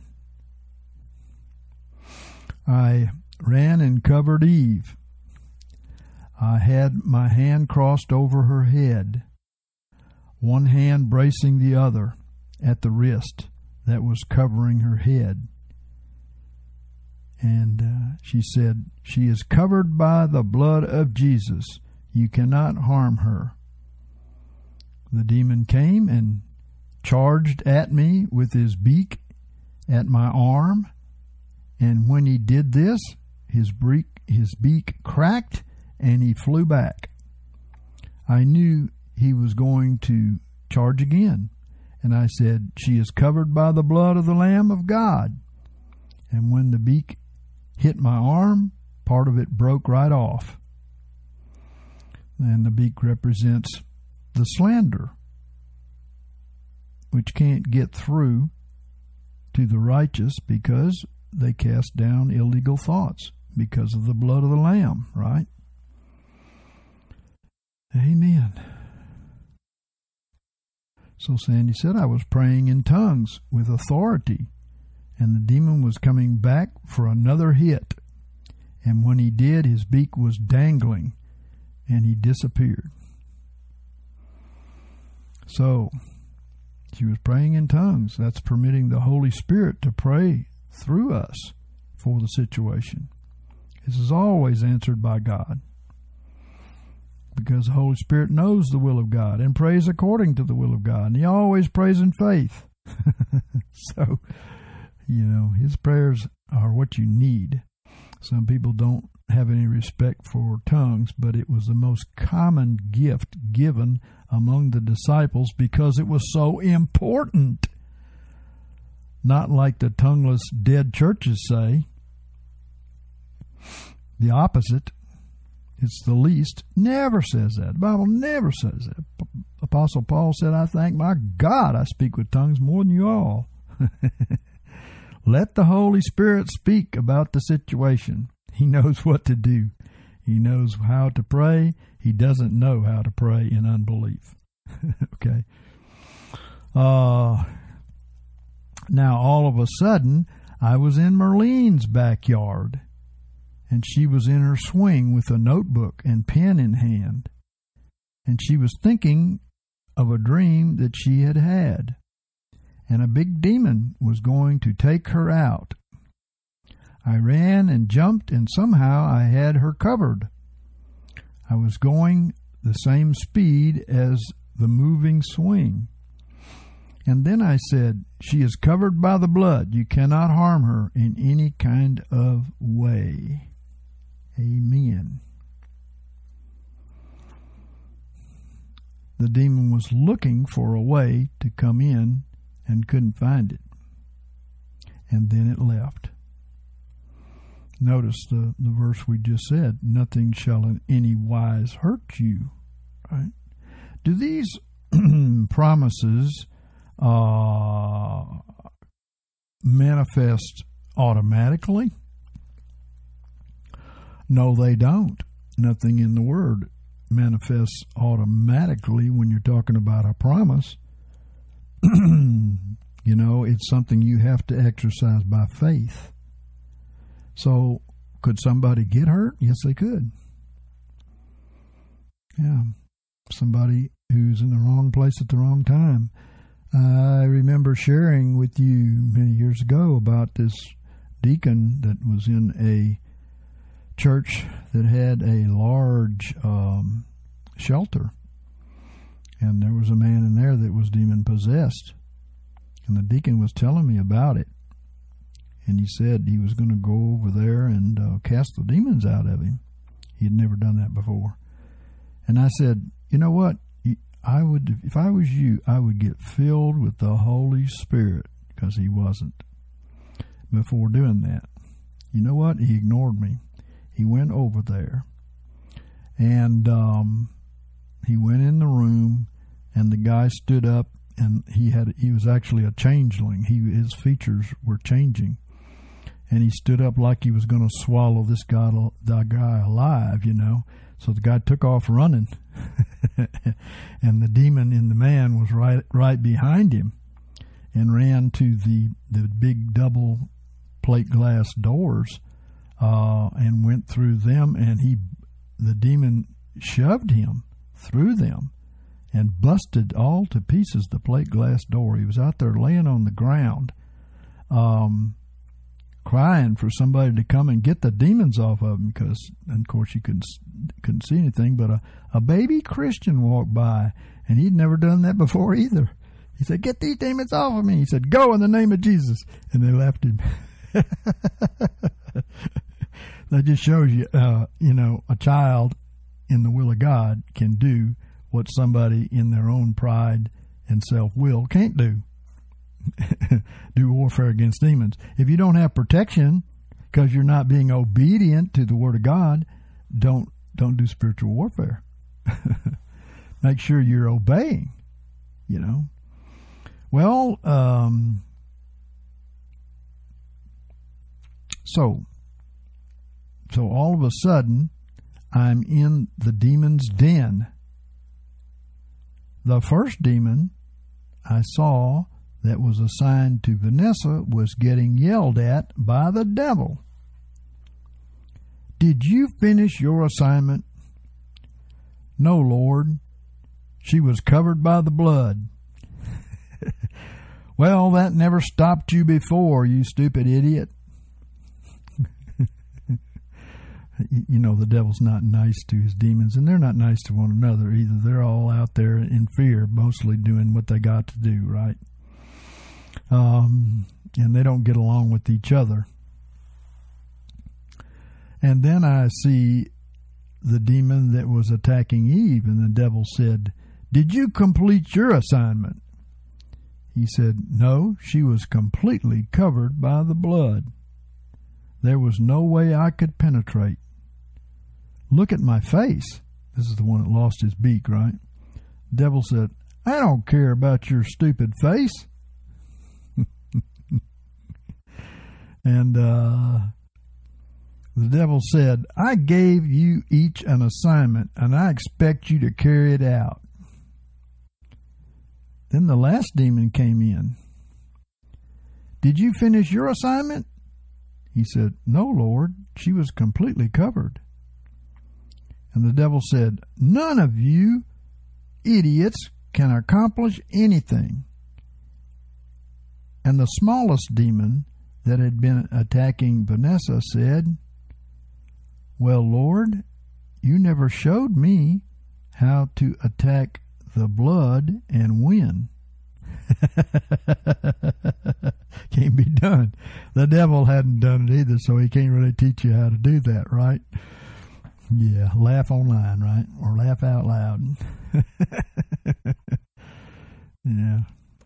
I ran and covered Eve. I had my hand crossed over her head, one hand bracing the other at the wrist that was covering her head. And she said, "She is covered by the blood of Jesus. You cannot harm her." The demon came and charged at me with his beak at my arm. And when he did this, his beak cracked and he flew back. I knew he was going to charge again. And I said, "She is covered by the blood of the Lamb of God." And when the beak hit my arm, part of it broke right off. And the beak represents the slander, which can't get through to the righteous because they cast down illegal thoughts because of the blood of the Lamb, right? Amen. So Sandy said, I was praying in tongues with authority, and the demon was coming back for another hit. And when he did, his beak was dangling, and he disappeared. So she was praying in tongues. That's permitting the Holy Spirit to pray through us for the situation. This is always answered by God, because the Holy Spirit knows the will of God and prays according to the will of God, and he always prays in faith. So, you know, his prayers are what you need. Some people don't have any respect for tongues, but it was the most common gift given among the disciples because it was so important. Not like the tongueless dead churches say. The opposite. It's the least. Never says that. The Bible never says that. Apostle Paul said, I thank my God I speak with tongues more than you all. Let the Holy Spirit speak about the situation. He knows what to do. He knows how to pray. He doesn't know how to pray in unbelief. Okay. Now, all of a sudden, I was in Merlene's backyard, and she was in her swing with a notebook and pen in hand, and she was thinking of a dream that she had had, and a big demon was going to take her out. I ran and jumped, and somehow I had her covered. I was going the same speed as the moving swing. And then I said, she is covered by the blood. You cannot harm her in any kind of way. Amen. The demon was looking for a way to come in and couldn't find it. And then it left. Notice the verse we just said, nothing shall in any wise hurt you. Right? Do these promises manifest automatically? No, they don't. Nothing in the Word manifests automatically when you're talking about a promise. You know, it's something you have to exercise by faith. So, could somebody get hurt? Yes, they could. Yeah. Somebody who's in the wrong place at the wrong time. I remember sharing with you many years ago about this deacon that was in a church that had a large shelter. And there was a man in there that was demon-possessed. And the deacon was telling me about it. And he said he was going to go over there and cast the demons out of him. He had never done that before. And I said, you know what? I would, if I was you, I would get filled with the Holy Spirit, because he wasn't before doing that. You know what? He ignored me. He went over there, and he went in the room, and the guy stood up, and he was actually a changeling. His features were changing, and he stood up like he was going to swallow this guy alive, you know. So the guy took off running, and the demon in the man was right behind him, and ran to the big double plate glass doors, and went through them, and the demon shoved him through them and busted all to pieces the plate glass door. He was out there laying on the ground, crying for somebody to come and get the demons off of him, because, of course, you couldn't see anything. But a baby Christian walked by, and he'd never done that before either. He said, "Get these demons off of me." He said, "Go in the name of Jesus." And they left him. That just shows you, a child in the will of God can do what somebody in their own pride and self-will can't do. Do warfare against demons. If you don't have protection because you're not being obedient to the Word of God, don't do spiritual warfare. Make sure you're obeying, you know. Well, so all of a sudden, I'm in the demon's den. The first demon I saw that was assigned to Vanessa was getting yelled at by the devil. "Did you finish your assignment?" "No, Lord. She was covered by the blood." "Well, that never stopped you before, you stupid idiot." You know, the devil's not nice to his demons, and they're not nice to one another either. They're all out there in fear, mostly doing what they got to do, right? And they don't get along with each other. And then I see the demon that was attacking Eve, and the devil said, "Did you complete your assignment?" He said, "No, she was completely covered by the blood. There was no way I could penetrate. Look at my face." This is the one that lost his beak, right? The devil said, "I don't care about your stupid face." And the devil said, "I gave you each an assignment, and I expect you to carry it out." Then the last demon came in. "Did you finish your assignment?" He said, "No, Lord, she was completely covered." And the devil said, "None of you idiots can accomplish anything." And the smallest demon that had been attacking Vanessa said, "Well, Lord, you never showed me how to attack the blood and win." Can't be done. The devil hadn't done it either, so he can't really teach you how to do that, right? Yeah, laugh online, right? Or laugh out loud. Yeah.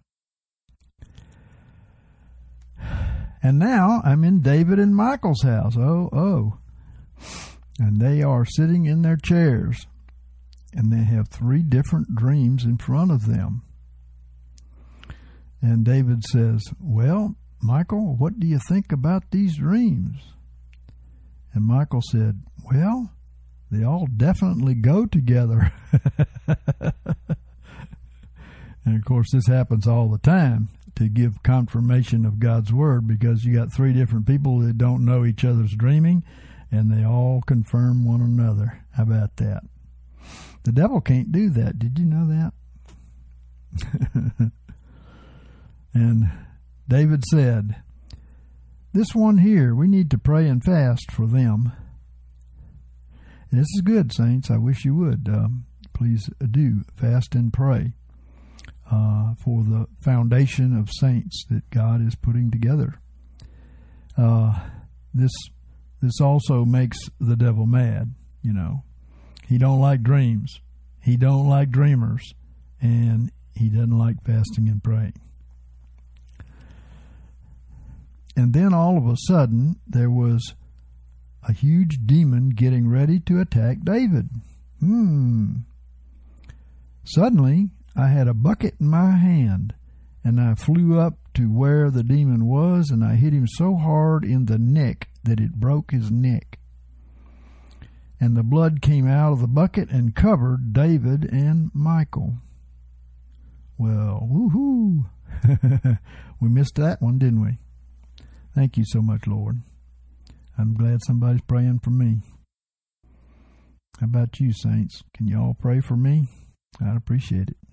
And now I'm in David and Michael's house. Oh. And they are sitting in their chairs, and they have 3 different dreams in front of them. And David says, "Well, Michael, what do you think about these dreams?" And Michael said, "Well, they all definitely go together." And of course, this happens all the time. to give confirmation of God's word, because you got three different people that don't know each other's dreaming, and they all confirm one another. How about that? The devil can't do that. Did you know that? And David said, this one here, we need to pray and fast for them. And this is good, saints. I wish you would. Please do fast and pray for the foundation of saints that God is putting together. This also makes the devil mad, you know. He don't like dreams. He don't like dreamers. And he doesn't like fasting and praying. And then all of a sudden, there was a huge demon getting ready to attack David. Suddenly, I had a bucket in my hand, and I flew up to where the demon was, and I hit him so hard in the neck that it broke his neck. And the blood came out of the bucket and covered David and Michal. Well, woohoo! We missed that one, didn't we? Thank you so much, Lord. I'm glad somebody's praying for me. How about you, saints? Can you all pray for me? I'd appreciate it.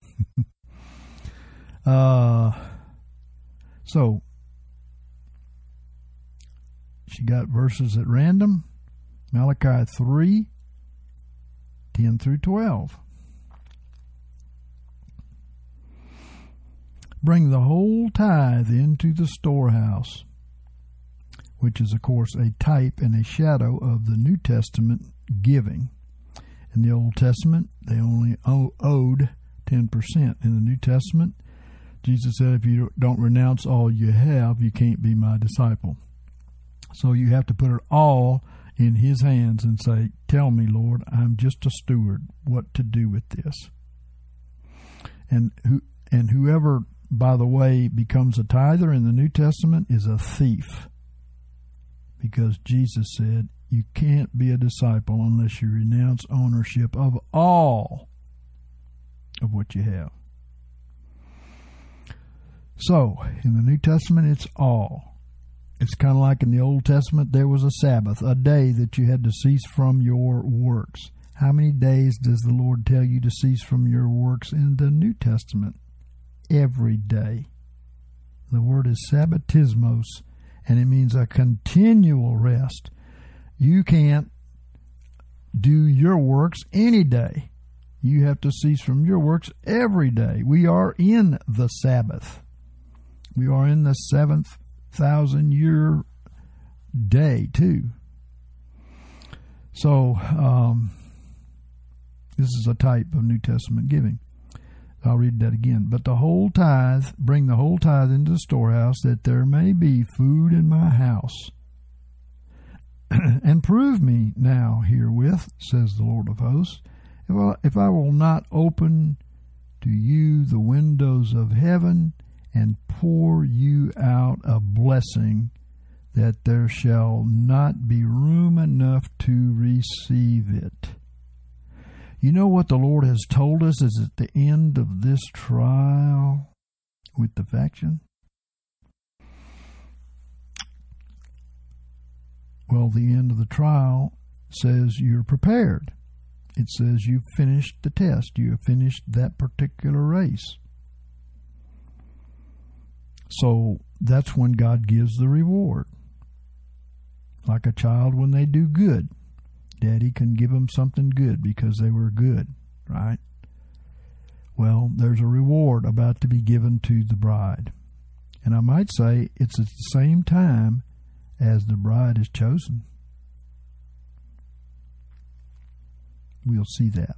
So, she got verses at random. Malachi 3, 10 through 12. Bring the whole tithe into the storehouse, which is, of course, a type and a shadow of the New Testament giving. In the Old Testament, they only owed 10%. In the New Testament, Jesus said, if you don't renounce all you have, you can't be my disciple. So you have to put it all in his hands and say, tell me, Lord, I'm just a steward, what to do with this. And whoever, by the way, becomes a tither in the New Testament is a thief. Because Jesus said, you can't be a disciple unless you renounce ownership of all of what you have. So, in the New Testament, it's all. It's kind of like in the Old Testament, there was a Sabbath, a day that you had to cease from your works. How many days does the Lord tell you to cease from your works in the New Testament? Every day. The word is sabbatismos, and it means a continual rest. You can't do your works any day. You have to cease from your works every day. We are in the Sabbath. We are in the 7,000-year day, too. So, this is a type of New Testament giving. I'll read that again. But the whole tithe, bring the whole tithe into the storehouse, that there may be food in my house. And prove me now herewith, says the Lord of hosts, if I will not open to you the windows of heaven and pour you out a blessing, that there shall not be room enough to receive it. You know what the Lord has told us is at the end of this trial with the faction? Well, the end of the trial says you're prepared. It says you've finished the test. You have finished that particular race. So that's when God gives the reward. Like a child when they do good. Daddy can give them something good because they were good, right? Well, there's a reward about to be given to the bride. And I might say it's at the same time as the bride is chosen. We'll see that.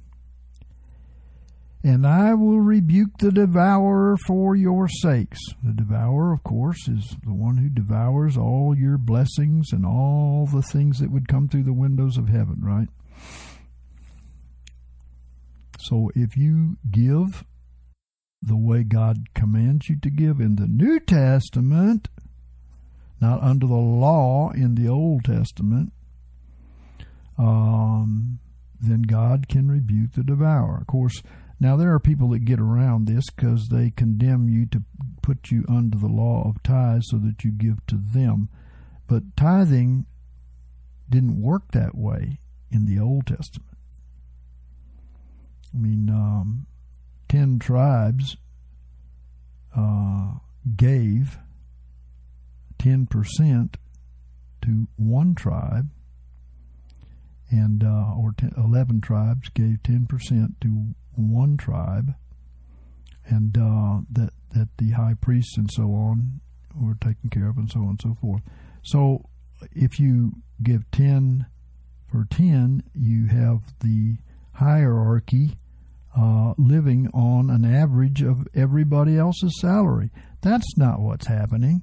And I will rebuke the devourer for your sakes. The devourer, of course, is the one who devours all your blessings and all the things that would come through the windows of heaven, right? So if you give the way God commands you to give in the New Testament, not under the law in the Old Testament, then God can rebuke the devourer. Of course, Now, there are people that get around this because they condemn you to put you under the law of tithes so that you give to them. But tithing didn't work that way in the Old Testament. I mean, 10 tribes gave 10% to one tribe, and 11 tribes gave 10% to one tribe, and that the high priests and so on were taken care of, and so on and so forth. So if you give 10 for 10, you have the hierarchy living on an average of everybody else's salary. That's not what's happening.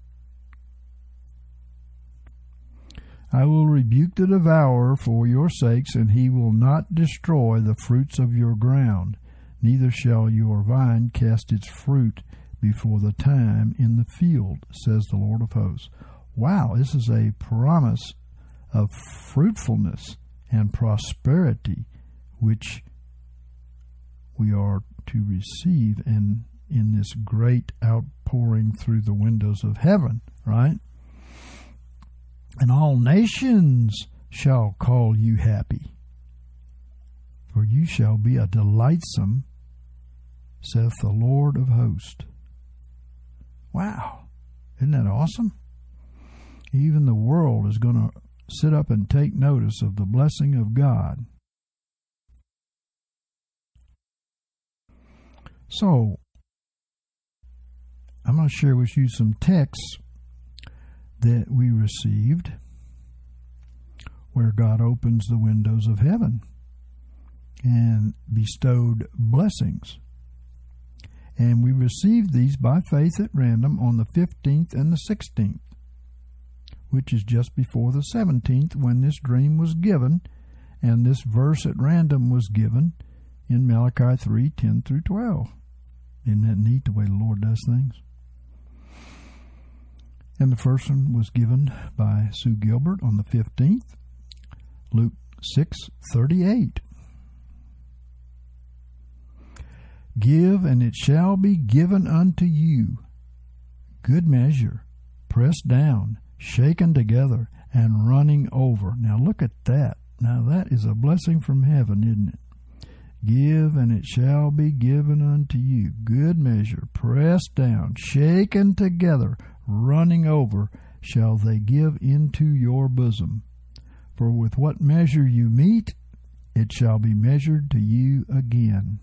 I will rebuke the devourer for your sakes, and he will not destroy the fruits of your ground, neither shall your vine cast its fruit before the time in the field, says the Lord of hosts. Wow, this is a promise of fruitfulness and prosperity, which we are to receive in this great outpouring through the windows of heaven, right? And all nations shall call you happy, for you shall be a delightsome, saith the Lord of hosts. Wow, isn't that awesome? Even the world is going to sit up and take notice of the blessing of God. So, I'm going to share with you some texts that we received where God opens the windows of heaven and bestowed blessings. And we received these by faith at random on the 15th and the 16th, which is just before the 17th when this dream was given, and this verse at random was given in Malachi 3:10 through 12. Isn't that neat the way the Lord does things? And the first one was given by Sue Gilbert on the 15th, Luke 6:38. Give, and it shall be given unto you, good measure, pressed down, shaken together, and running over. Now look at that. Now that is a blessing from heaven, isn't it? Give, and it shall be given unto you, good measure, pressed down, shaken together, running over, shall they give into your bosom. For with what measure you mete, it shall be measured to you again.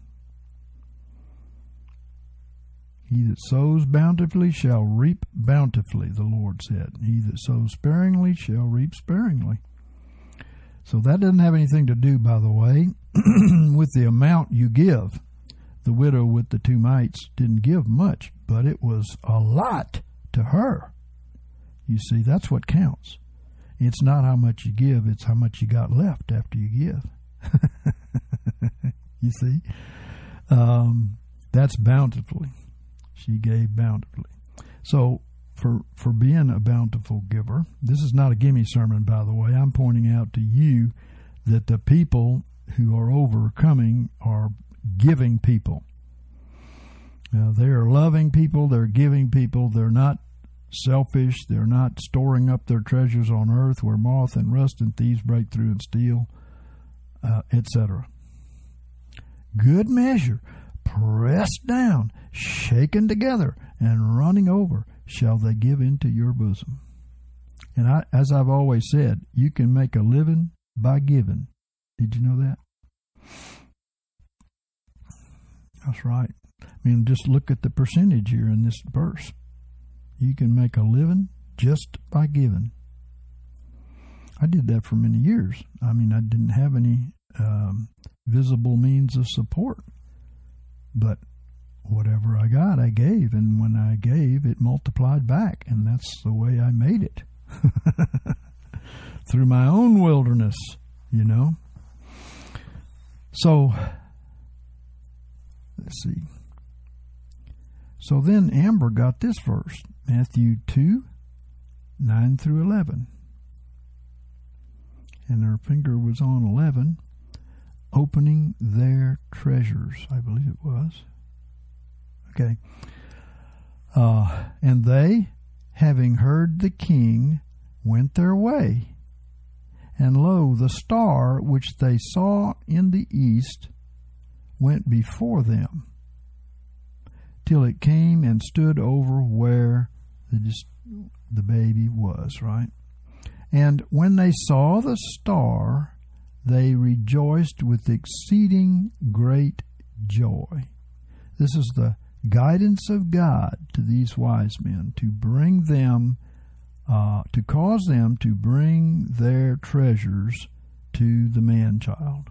He that sows bountifully shall reap bountifully, the Lord said. He that sows sparingly shall reap sparingly. So that doesn't have anything to do, by the way, with the amount you give. The widow with the 2 mites didn't give much, but it was a lot to her. You see, that's what counts. It's not how much you give, it's how much you got left after you give. You see? That's bountifully. She gave bountifully. So, for being a bountiful giver, this is not a gimme sermon, by the way. I'm pointing out to you that the people who are overcoming are giving people. They are loving people, they're giving people, they're not selfish, they're not storing up their treasures on earth where moth and rust and thieves break through and steal, etc. Good measure, pressed down, shaken together, and running over, shall they give into your bosom. And as I've always said, you can make a living by giving. Did you know that? That's right. I mean, just look at the percentage here in this verse. You can make a living just by giving. I did that for many years. I mean, I didn't have any visible means of support. But whatever I got, I gave. And when I gave, it multiplied back. And that's the way I made it. Through my own wilderness, you know. So, let's see. So then Amber got this verse, Matthew 2:9 through 11. And her finger was on 11. opening their treasures, I believe it was. Okay. And they, having heard the king, went their way. And lo, the star which they saw in the east went before them, till it came and stood over where the baby was, right? And when they saw the star, they rejoiced with exceeding great joy. This is the guidance of God to these wise men to bring them, to cause them to bring their treasures to the man-child.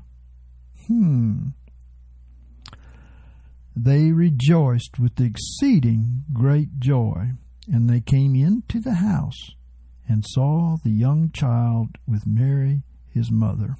They rejoiced with exceeding great joy, and they came into the house and saw the young child with Mary his mother.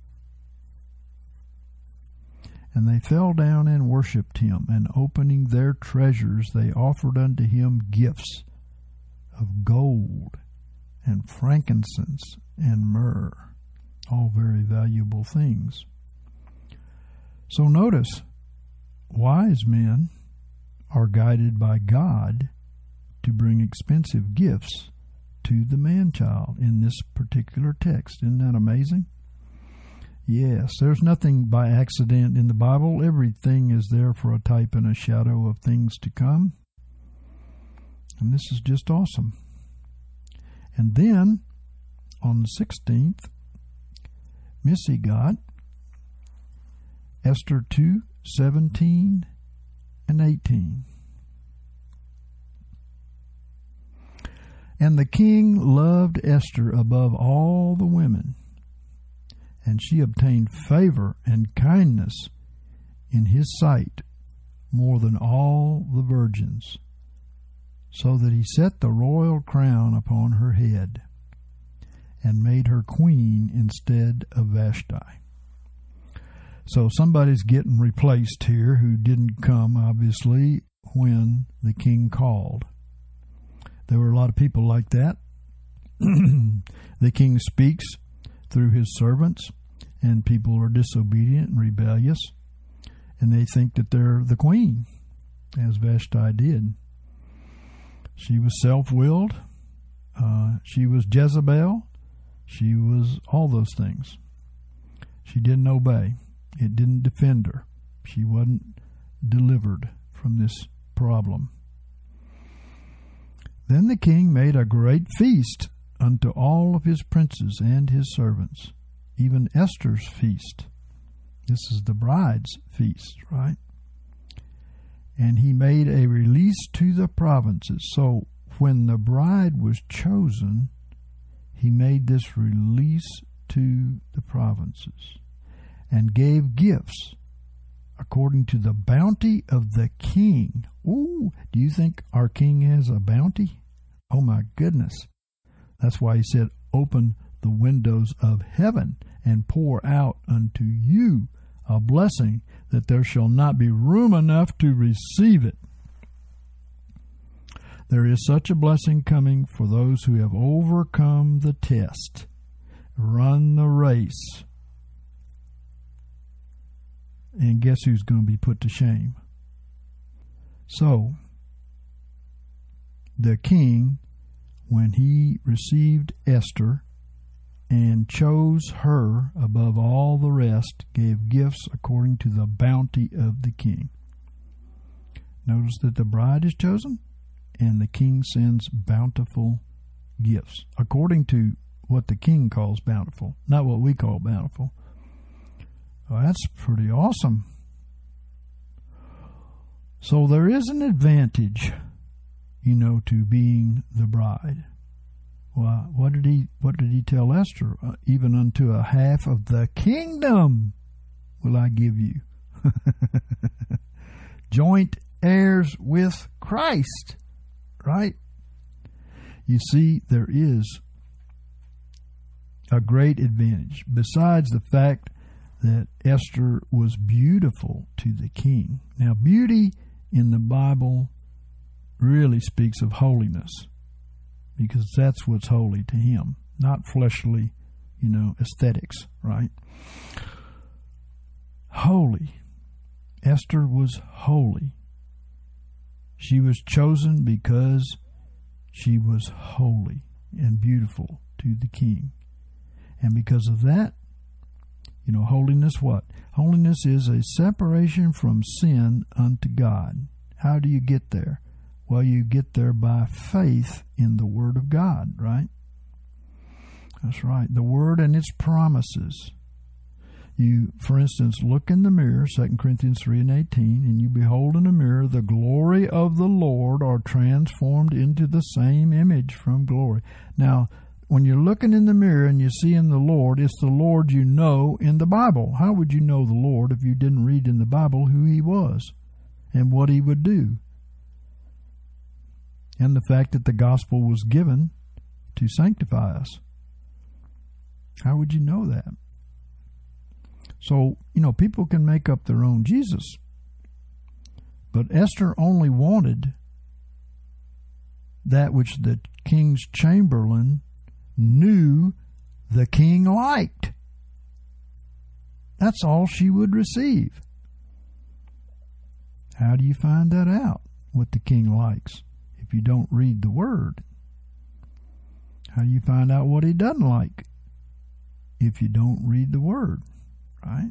And they fell down and worshipped him, and opening their treasures, they offered unto him gifts of gold and frankincense and myrrh, all very valuable things. So notice, wise men are guided by God to bring expensive gifts to the man-child in this particular text. Isn't that amazing? Yes, there's nothing by accident in the Bible. Everything is there for a type and a shadow of things to come. And this is just awesome. And then, on the 16th, Missy got Esther 2:17 and 18. And the king loved Esther above all the women, and she obtained favor and kindness in his sight more than all the virgins, so that he set the royal crown upon her head and made her queen instead of Vashti. So somebody's getting replaced here who didn't come, obviously, when the king called. There were a lot of people like that. The king speaks through his servants, and people are disobedient and rebellious, and they think that they're the queen, as Vashti did. She was self-willed. She was Jezebel. She was all those things. She didn't obey. It didn't defend her. She wasn't delivered from this problem. Then the king made a great feast unto all of his princes and his servants, even Esther's feast. This is the bride's feast, right? And he made a release to the provinces. So when the bride was chosen, he made this release to the provinces and gave gifts according to the bounty of the king. Ooh, do you think our king has a bounty? Oh my goodness. That's why he said, open the windows of heaven and pour out unto you a blessing that there shall not be room enough to receive it. There is such a blessing coming for those who have overcome the test, run the race. And guess who's going to be put to shame? So, the king, when he received Esther and chose her above all the rest, gave gifts according to the bounty of the king. Notice that the bride is chosen, and the king sends bountiful gifts, according to what the king calls bountiful, not what we call bountiful. Well, that's pretty awesome. So there is an advantage, to being the bride. Well, what did he tell Esther? Even unto a half of the kingdom will I give you. Joint heirs with Christ, right? You see, there is a great advantage, besides the fact that Esther was beautiful to the king. Now, beauty in the Bible really speaks of holiness, because that's what's holy to him, not fleshly, aesthetics, right? holy. Esther was holy. She was chosen because she was holy and beautiful to the king. And because of that, holiness what? Holiness is a separation from sin unto God. How do you get there? Well, you get there by faith in the Word of God, right? That's right. The Word and its promises. You, for instance, look in the mirror, 2 Corinthians 3:18, and you behold in a mirror the glory of the Lord are transformed into the same image from glory. Now, when you're looking in the mirror and you see in the Lord, it's the Lord you know in the Bible. How would you know the Lord if you didn't read in the Bible who He was and what He would do? And the fact that the gospel was given to sanctify us. How would you know that? So, people can make up their own Jesus. But Esther only wanted that which the king's chamberlain knew the king liked. That's all she would receive. How do you find that out, what the king likes, if you don't read the Word? How do you find out what he doesn't like if you don't read the Word, right?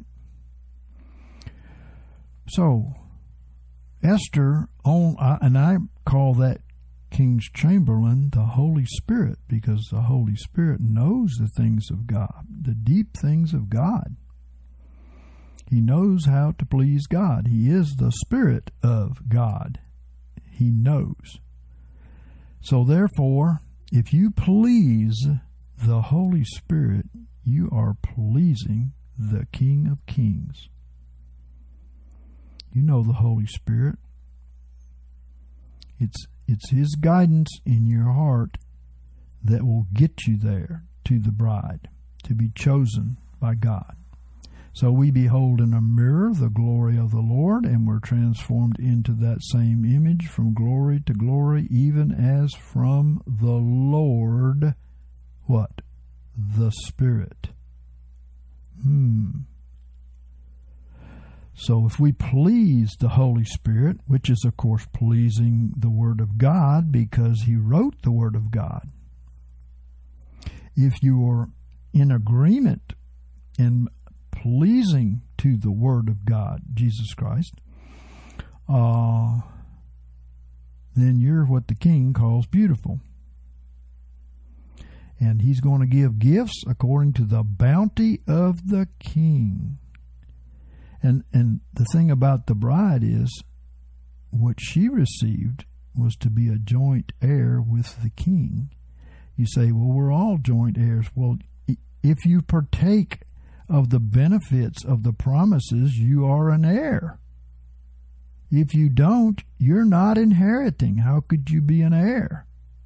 So, Esther, and I call that king's chamberlain the Holy Spirit, because the Holy Spirit knows the things of God, the deep things of God. He knows how to please God. He is the Spirit of God. He knows. So therefore, if you please the Holy Spirit, you are pleasing the King of Kings. You know the Holy Spirit. It's His guidance in your heart that will get you there to the bride, to be chosen by God. So we behold in a mirror the glory of the Lord, and we're transformed into that same image from glory to glory, even as from the Lord, what? The Spirit. So if we please the Holy Spirit, which is, of course, pleasing the Word of God because He wrote the Word of God, if you are in agreement and pleasing to the Word of God, Jesus Christ, then you're what the King calls beautiful. And He's going to give gifts according to the bounty of the King. And the thing about the bride is, what she received was to be a joint heir with the king. You say, well, we're all joint heirs. Well, if you partake of the benefits of the promises, you are an heir. If you don't, you're not inheriting. How could you be an heir?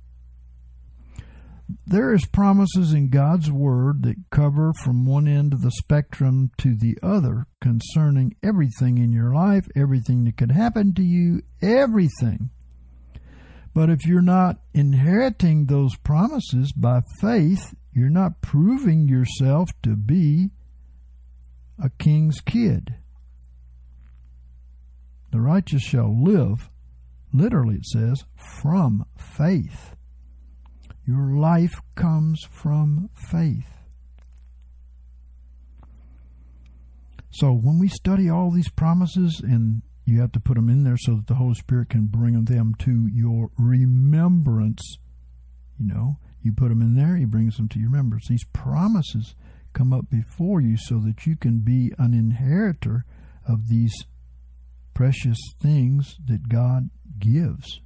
There is promises in God's Word that cover from one end of the spectrum to the other concerning everything in your life, everything that could happen to you, everything. But if you're not inheriting those promises by faith, you're not proving yourself to be a king's kid. The righteous shall live, literally it says, from faith. Your life comes from faith. So when we study all these promises, and you have to put them in there so that the Holy Spirit can bring them to your remembrance. You put them in there, He brings them to your remembrance. These promises come up before you so that you can be an inheritor of these precious things that God gives.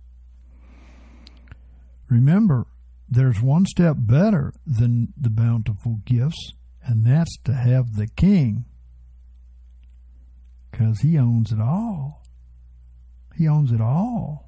Remember, there's one step better than the bountiful gifts, and that's to have the King, because He owns it all. He owns it all.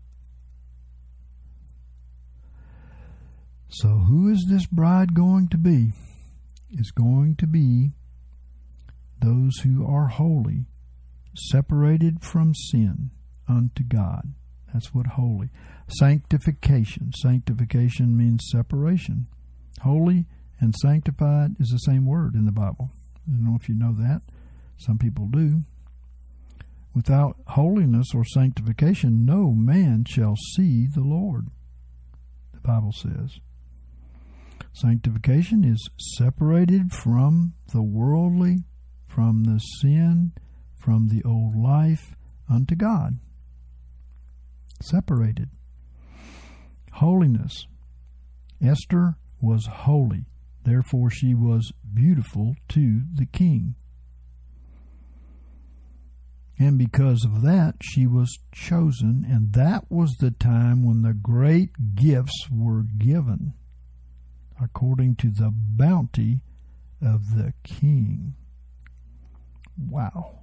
So who is this bride going to be? It's going to be those who are holy, separated from sin unto God. That's what holy. Sanctification. Sanctification means separation. Holy and sanctified is the same word in the Bible. I don't know if you know that. Some people do. Without holiness or sanctification, no man shall see the Lord, the Bible says. Sanctification is separated from the worldly, from the sin, from the old life unto God. Separated. Holiness. Esther was holy, therefore she was beautiful to the king. And because of that, she was chosen, and that was the time when the great gifts were given, according to the bounty of the king. Wow.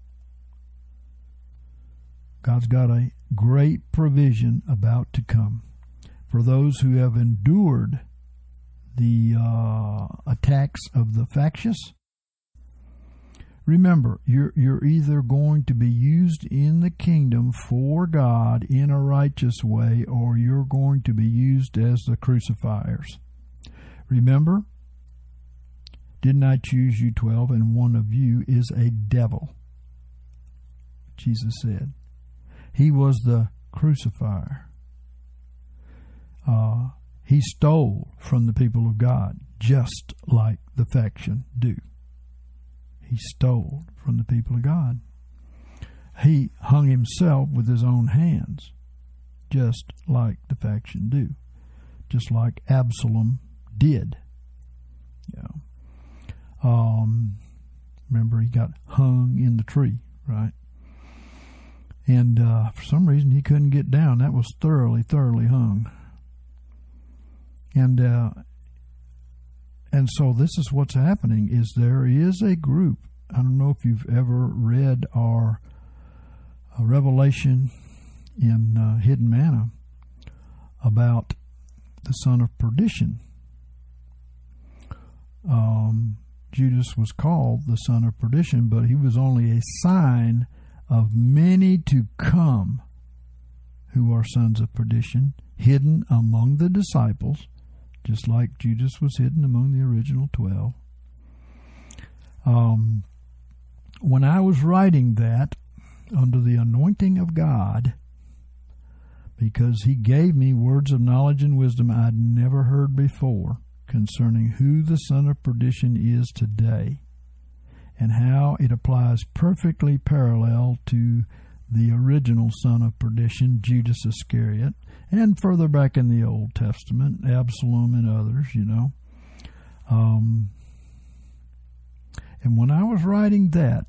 God's got a great provision about to come for those who have endured the attacks of the factious. Remember, you're either going to be used in the kingdom for God in a righteous way, or you're going to be used as the crucifiers. Remember, didn't I choose you 12, and one of you is a devil? Jesus said. He was the crucifier. He stole from the people of God, just like the faction do. He stole from the people of God. He hung himself with his own hands, just like the faction do, just like Absalom did. Remember, he got hung in the tree, right? And for some reason, he couldn't get down. That was thoroughly hung. And so this is what's happening, is there is a group. I don't know if you've ever read our Revelation in Hidden Manna about the son of perdition. Judas was called the son of perdition, but he was only a sign of many to come who are sons of perdition, hidden among the disciples, just like Judas was hidden among the original 12. When I was writing that, under the anointing of God, because he gave me words of knowledge and wisdom I'd never heard before concerning who the son of perdition is today, and how it applies perfectly parallel to the original son of perdition, Judas Iscariot, and further back in the Old Testament, Absalom and others, And when I was writing that,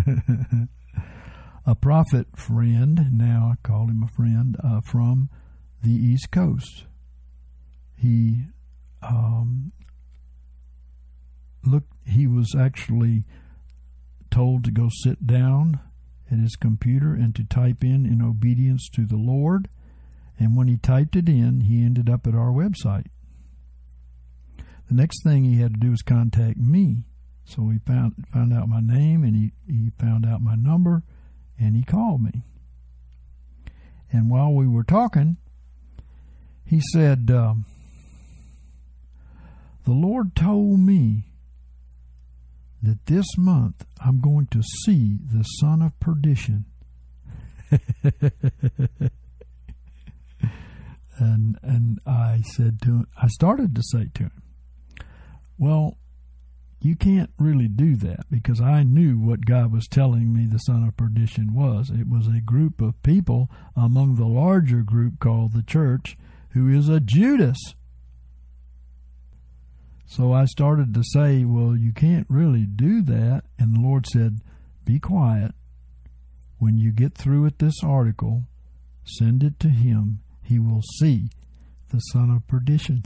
a prophet friend, now I call him a friend, from the East Coast, he was actually told to go sit down at his computer and to type in obedience to the Lord. And when he typed it in, he ended up at our website. The next thing he had to do was contact me. So he found out my name, and he found out my number, and he called me. And while we were talking, he said, the Lord told me that this month I'm going to see the son of perdition. And I said to him, I started to say to him, well, you can't really do that, because I knew what God was telling me the son of perdition was. It was a group of people among the larger group called the church who is a Judas. So I started to say, well, you can't really do that. And the Lord said, be quiet. When you get through with this article, send it to him. He will see the son of perdition.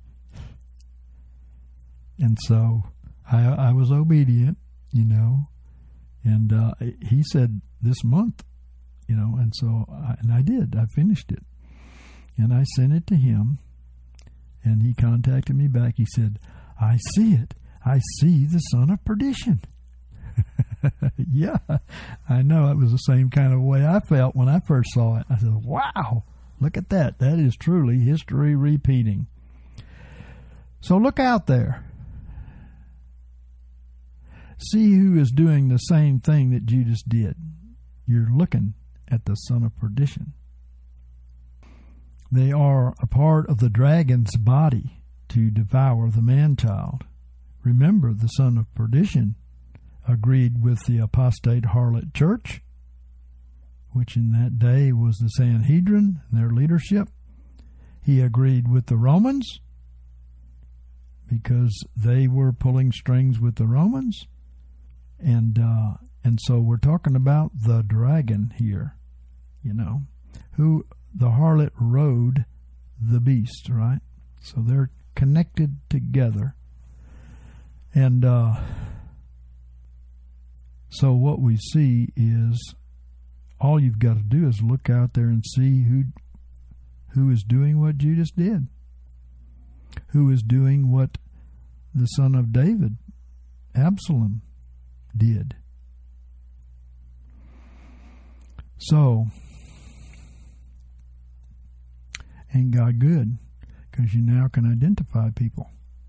And so I was obedient, and he said this month, and so I did. I finished it, and I sent it to him, and he contacted me back. He said, I see it. I see the son of perdition. Yeah, I know. It was the same kind of way I felt when I first saw it. I said, wow, look at that. That is truly history repeating. So look out there. See who is doing the same thing that Judas did. You're looking at the son of perdition. They are a part of the dragon's body to devour the man-child. Remember, the son of perdition agreed with the apostate harlot church, which in that day was the Sanhedrin and their leadership. He agreed with the Romans because they were pulling strings with the Romans. And so we're talking about the dragon here, who the harlot rode the beast, right? So they're connected together. And so what we see is all you've got to do is look out there and see who is doing what Judas did, who is doing what the son of David, Absalom, did. So, ain't God good? Because you now can identify people.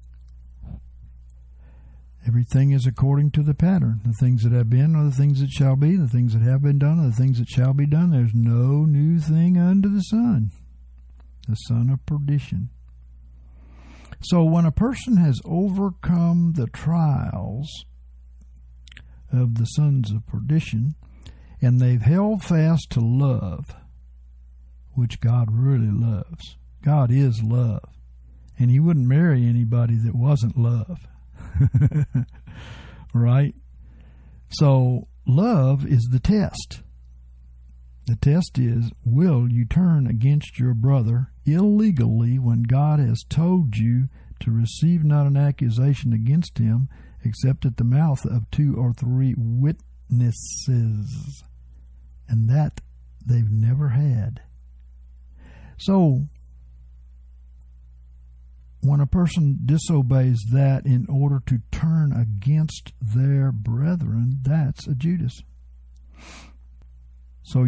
Everything is according to the pattern. The things that have been are the things that shall be. The things that have been done are the things that shall be done. There's no new thing under the sun. The son of perdition. So when a person has overcome the trials of the sons of perdition, and they've held fast to love, which God really loves. God is love. And he wouldn't marry anybody that wasn't love. Right? So love is the test. The test is, will you turn against your brother illegally when God has told you to receive not an accusation against him except at the mouth of 2 or 3 witnesses? And that they've never had. So, when a person disobeys that in order to turn against their brethren, that's a Judas. So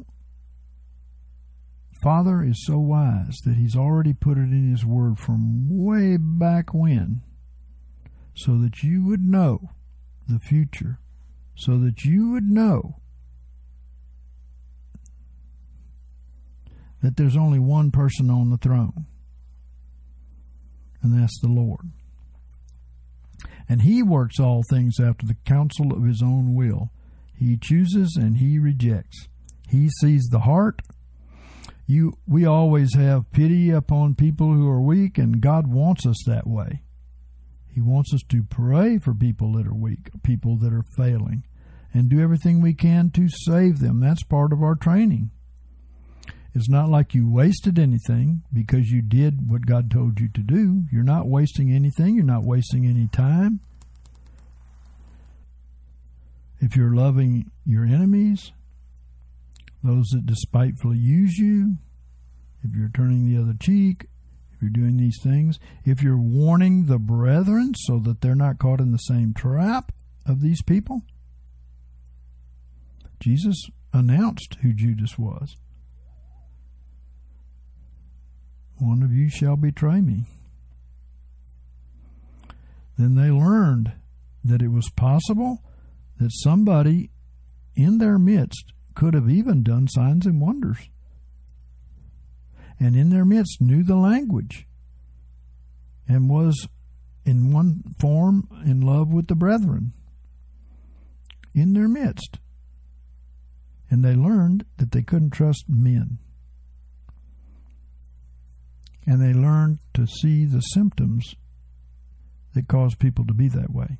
Father is so wise that he's already put it in his word from way back when, so that you would know the future, so that you would know that there's only one person on the throne, and that's the Lord. And he works all things after the counsel of his own will. He chooses and he rejects. He sees the heart. We always have pity upon people who are weak, and God wants us that way. He wants us to pray for people that are weak, people that are failing, and do everything we can to save them. That's part of our training. It's not like you wasted anything because you did what God told you to do. You're not wasting anything. You're not wasting any time. If you're loving your enemies, those that despitefully use you, if you're turning the other cheek, if you're doing these things, if you're warning the brethren so that they're not caught in the same trap of these people. Jesus announced who Judas was. One of you shall betray me. Then they learned that it was possible that somebody in their midst could have even done signs and wonders, and in their midst knew the language and was in one form in love with the brethren in their midst. And they learned that they couldn't trust men. And they learned to see the symptoms that cause people to be that way.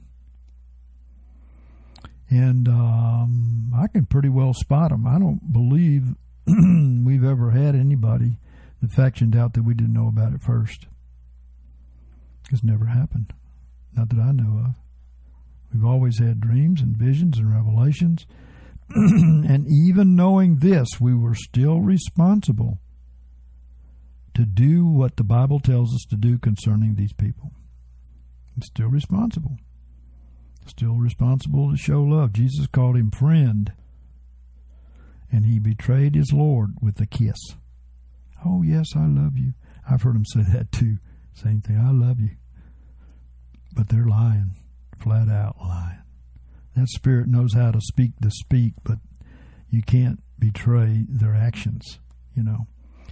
And I can pretty well spot them. I don't believe we've ever had anybody that factioned out that we didn't know about at first. It's never happened. Not that I know of. We've always had dreams and visions and revelations. And even knowing this, we were still responsible to do what the Bible tells us to do concerning these people. I'm still responsible. Still responsible to show love. Jesus called him friend. And he betrayed his Lord with a kiss. Oh, yes, I love you. I've heard him say that too. Same thing, I love you. But they're lying. Flat out lying. That spirit knows how to speak, but you can't betray their actions, you know.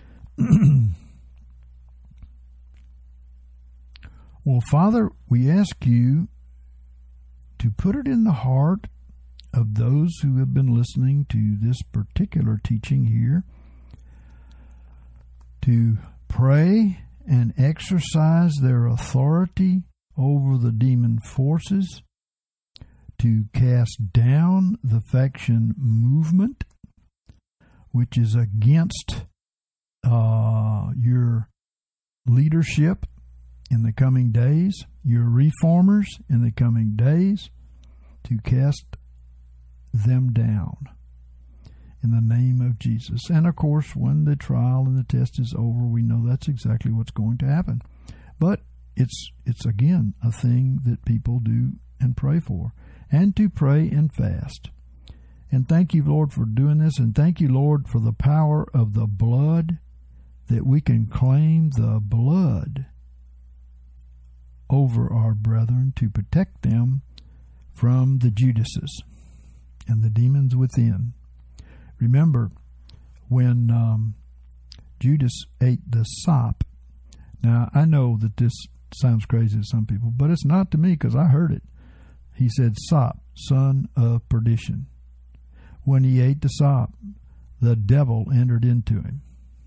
Well, Father, we ask you to put it in the heart of those who have been listening to this particular teaching here to pray and exercise their authority over the demon forces, to cast down the faction movement, which is against your leadership in the coming days, your reformers in the coming days, to cast them down in the name of Jesus. And of course, when the trial and the test is over, we know that's exactly what's going to happen. But it's again a thing that people do and pray for, and to pray and fast. And thank you, Lord, for doing this, and thank you, Lord, for the power of the blood, that we can claim the blood over our brethren to protect them from the Judases and the demons within. Remember when Judas ate the sop. Now, I know that this sounds crazy to some people, but it's not to me because I heard it. He said, "Sop, son of perdition." When he ate the sop, the devil entered into him.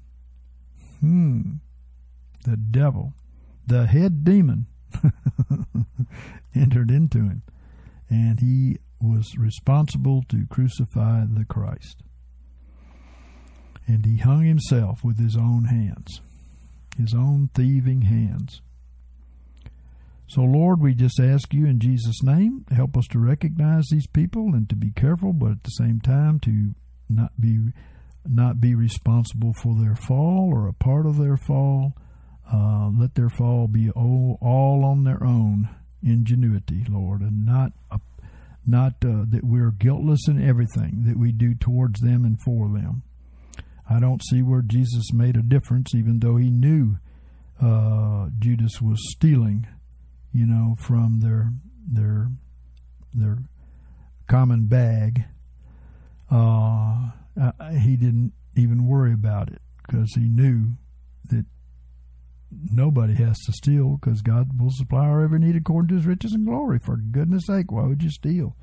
The devil, the head demon, entered into him, and he was responsible to crucify the Christ. And he hung himself with his own hands, his own thieving hands. So, Lord, we just ask you in Jesus' name, help us to recognize these people and to be careful, but at the same time to not be responsible for their fall or a part of their fall. Let their fall be all on their own ingenuity, Lord, and not that we're guiltless in everything that we do towards them and for them. I don't see where Jesus made a difference, even though he knew Judas was stealing, from their common bag. He didn't even worry about it because he knew that nobody has to steal because God will supply our every need according to his riches and glory. For goodness sake, why would you steal?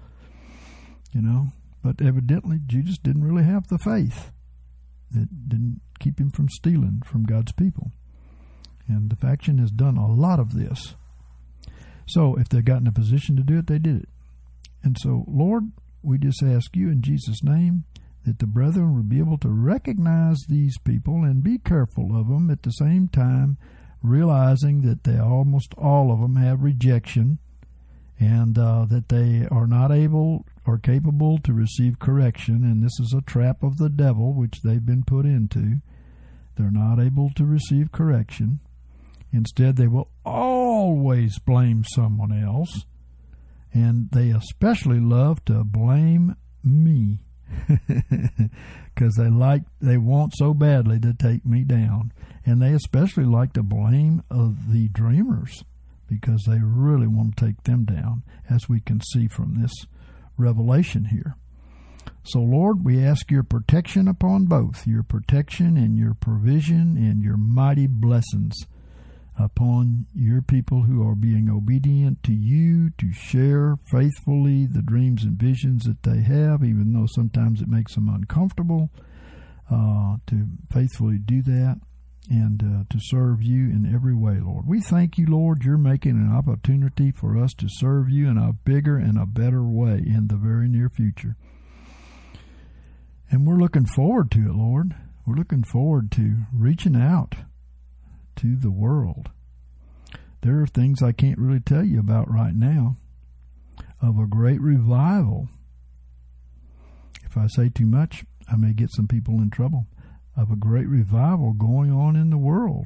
But evidently Judas didn't really have the faith that didn't keep him from stealing from God's people. And the faction has done a lot of this. So if they got in a position to do it, they did it. And so, Lord, we just ask you in Jesus' name that the brethren would be able to recognize these people and be careful of them, at the same time realizing that they almost all of them have rejection, and that they are not able or capable to receive correction, and this is a trap of the devil which they've been put into. They're not able to receive correction. Instead, they will always blame someone else, and they especially love to blame me because they want so badly to take me down. And they especially like to blame the dreamers because they really want to take them down, as we can see from this revelation here. So, Lord, we ask your protection upon both, your protection and your provision and your mighty blessings upon your people who are being obedient to you, to share faithfully the dreams and visions that they have, even though sometimes it makes them uncomfortable, to faithfully do that and to serve you in every way, Lord. We thank you, Lord, you're making an opportunity for us to serve you in a bigger and a better way in the very near future. And we're looking forward to it, Lord. We're looking forward to reaching out to the world. There are things I can't really tell you about right now of a great revival. If I say too much, I may get some people in trouble. Of a great revival going on in the world.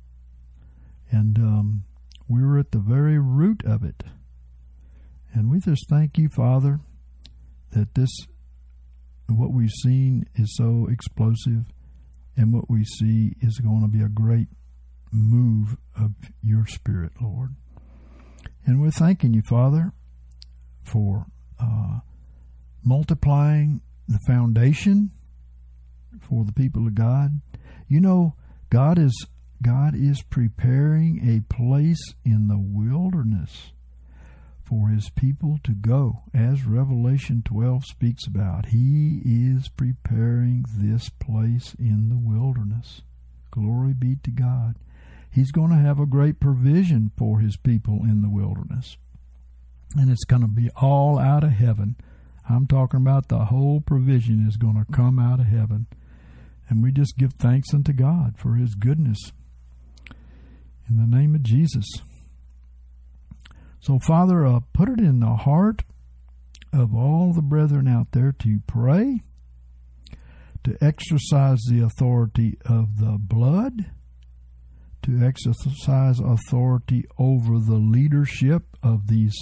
And we're at the very root of it. And we just thank you, Father, that what we've seen is so explosive, and what we see is going to be a great move of your Spirit, Lord. And we're thanking you, Father, for multiplying the foundation for the people of God. You know, God is preparing a place in the wilderness for his people to go, as Revelation 12 speaks about. He is preparing this place in the wilderness. Glory be to God. He's going to have a great provision for his people in the wilderness. And it's going to be all out of heaven. I'm talking about the whole provision is going to come out of heaven. And we just give thanks unto God for his goodness. In the name of Jesus. So, Father, put it in the heart of all the brethren out there to pray, to exercise the authority of the blood, to exercise authority over the leadership of these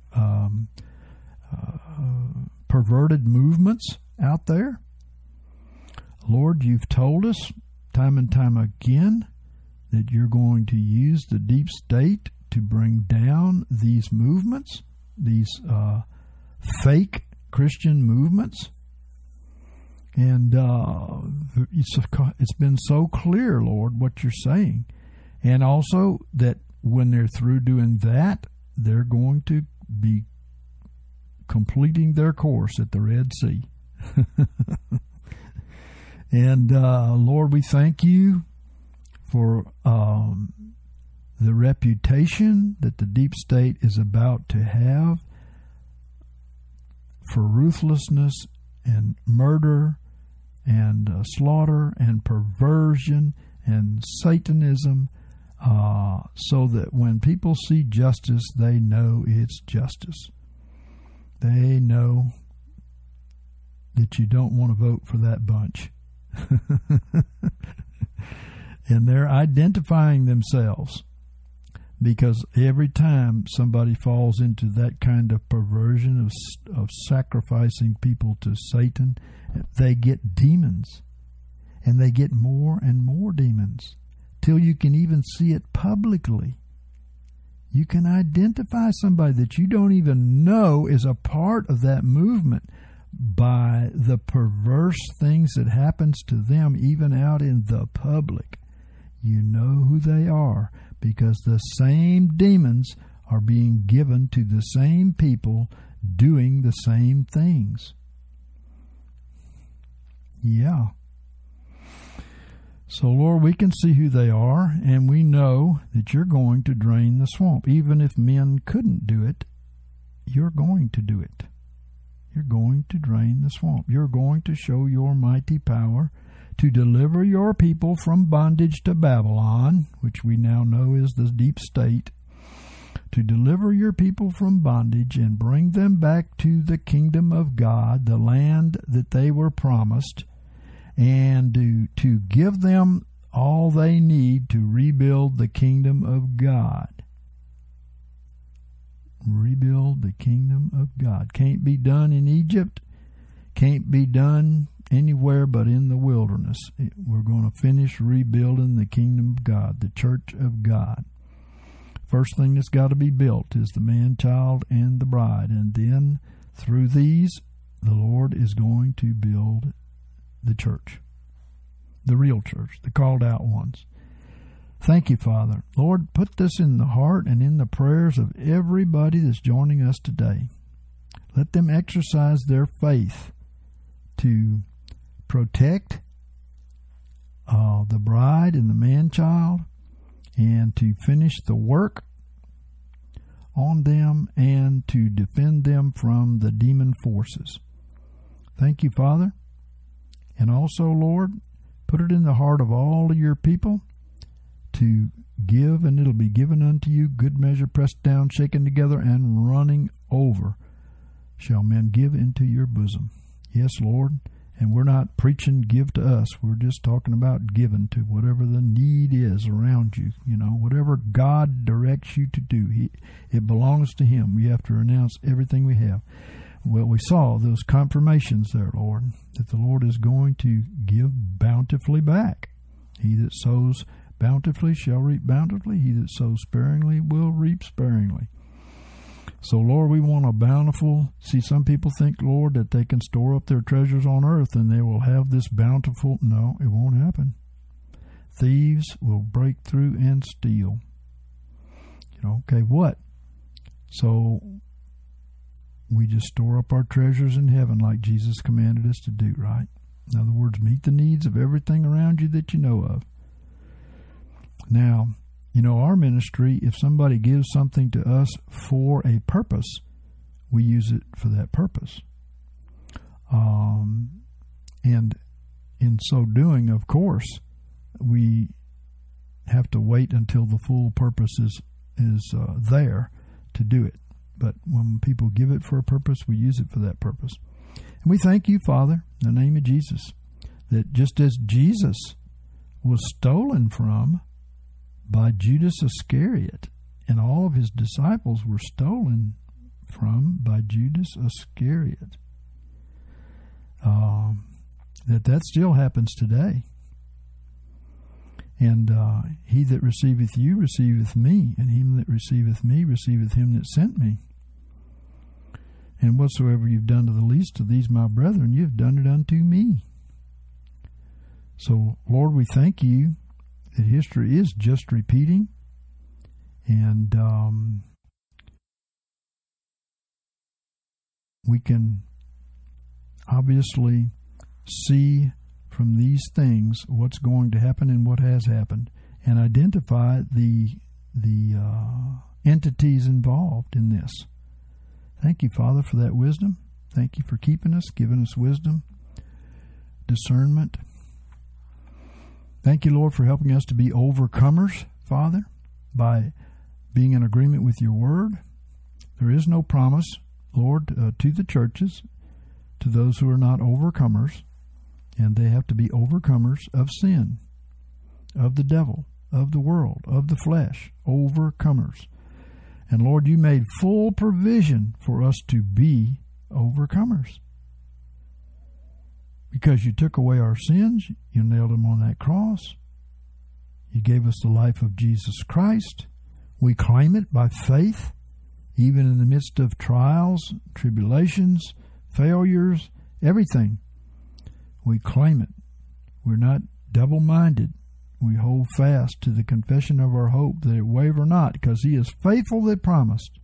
perverted movements out there. Lord, you've told us time and time again that you're going to use the deep state to bring down these movements, these fake Christian movements. And it's been so clear, Lord, what you're saying. And also that when they're through doing that, they're going to be completing their course at the Red Sea. And Lord, we thank you for the reputation that the deep state is about to have for ruthlessness and murder and slaughter and perversion and Satanism, so that when people see justice, they know it's justice. They know that you don't want to vote for that bunch. And they're identifying themselves, because every time somebody falls into that kind of perversion of sacrificing people to Satan, they get demons, and they get more and more demons, till you can even see it publicly. You can identify somebody that you don't even know is a part of that movement by the perverse things that happens to them, even out in the public. You know who they are, because the same demons are being given to the same people doing the same things. Yeah. So, Lord, we can see who they are, and we know that you're going to drain the swamp. Even if men couldn't do it, you're going to do it. You're going to drain the swamp. You're going to show your mighty power to deliver your people from bondage to Babylon, which we now know is the deep state, to deliver your people from bondage and bring them back to the kingdom of God, the land that they were promised, and to give them all they need to rebuild the kingdom of God. Rebuild the kingdom of God. Can't be done in Egypt. Can't be done anywhere but in the wilderness. We're going to finish rebuilding the kingdom of God, the church of God. First thing that's got to be built is the man-child and the bride. And then through these, the Lord is going to build the church, the real church, the called out ones. Thank you, Father. Lord, put this in the heart and in the prayers of everybody that's joining us today. Let them exercise their faith to protect the bride and the man-child, and to finish the work on them, and to defend them from the demon forces. Thank you, Father. And also, Lord, put it in the heart of all of your people to give, and it'll be given unto you, good measure, pressed down, shaken together, and running over, shall men give into your bosom. Yes, Lord. And we're not preaching give to us. We're just talking about giving to whatever the need is around you. You know, whatever God directs you to do, it belongs to Him. We have to renounce everything we have. Well, we saw those confirmations there, Lord, that the Lord is going to give bountifully back. He that sows bountifully shall reap bountifully. He that sows sparingly will reap sparingly. So, Lord, we want a bountiful. See, some people think, Lord, that they can store up their treasures on earth and they will have this bountiful. No, it won't happen. Thieves will break through and steal. Okay, what? So, we just store up our treasures in heaven like Jesus commanded us to do, right? In other words, meet the needs of everything around you that you know of. Now, our ministry, if somebody gives something to us for a purpose, we use it for that purpose. And in so doing, of course, we have to wait until the full purpose is there to do it. But when people give it for a purpose, we use it for that purpose. And we thank you, Father, in the name of Jesus, that just as Jesus was stolen from by Judas Iscariot, and all of his disciples were stolen from by Judas Iscariot, that still happens today. And he that receiveth you receiveth me, and him that receiveth me receiveth him that sent me. And whatsoever you've done to the least of these my brethren, you have done it unto me. So, Lord, we thank you that history is just repeating, and we can obviously see from these things what's going to happen and what has happened, and identify the entities involved in this. Thank you, Father, for that wisdom. Thank you for keeping us, giving us wisdom, discernment. Thank you, Lord, for helping us to be overcomers, Father, by being in agreement with your word. There is no promise, Lord, to the churches, to those who are not overcomers, and they have to be overcomers of sin, of the devil, of the world, of the flesh, overcomers. And Lord, you made full provision for us to be overcomers. Because you took away our sins, you nailed them on that cross. You gave us the life of Jesus Christ. We claim it by faith, even in the midst of trials, tribulations, failures, everything. We claim it. We're not double-minded. We hold fast to the confession of our hope, that it waver not, because he is faithful that promised.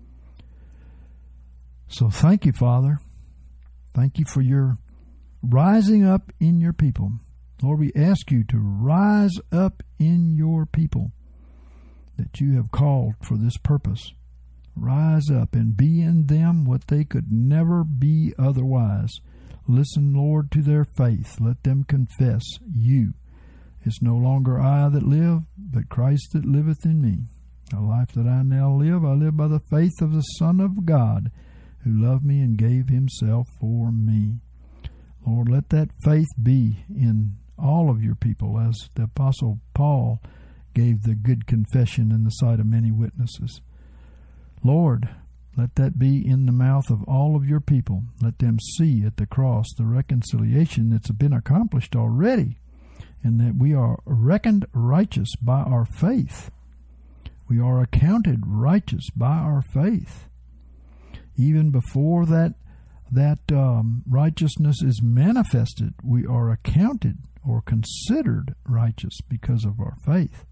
So thank you, Father. Thank you for your rising up in your people. Lord, we ask you to rise up in your people that you have called for this purpose. Rise up and be in them what they could never be otherwise. Listen, Lord, to their faith. Let them confess you. It's no longer I that live, but Christ that liveth in me. The life that I now live, I live by the faith of the Son of God, who loved me and gave himself for me. Lord, let that faith be in all of your people, as the Apostle Paul gave the good confession in the sight of many witnesses. Lord, let that be in the mouth of all of your people. Let them see at the cross the reconciliation that's been accomplished already, and that we are reckoned righteous by our faith. We are accounted righteous by our faith. Even before that righteousness is manifested, we are accounted or considered righteous because of our faith.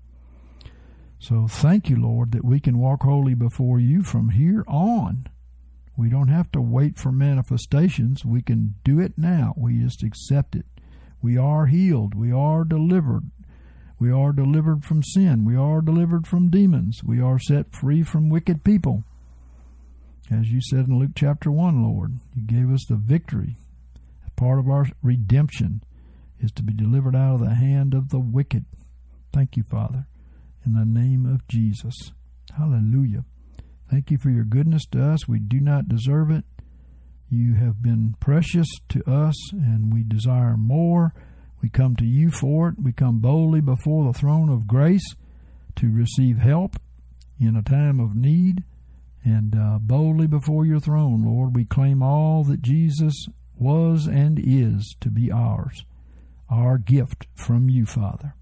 So thank you, Lord, that we can walk holy before you from here on. We don't have to wait for manifestations. We can do it now. We just accept it. We are healed. We are delivered. We are delivered from sin. We are delivered from demons. We are set free from wicked people. As you said in Luke chapter 1, Lord, you gave us the victory. Part of our redemption is to be delivered out of the hand of the wicked. Thank you, Father, in the name of Jesus. Hallelujah. Thank you for your goodness to us. We do not deserve it. You have been precious to us, and we desire more. We come to you for it. We come boldly before the throne of grace to receive help in a time of need. And boldly before your throne, Lord, we claim all that Jesus was and is to be ours, our gift from you, Father.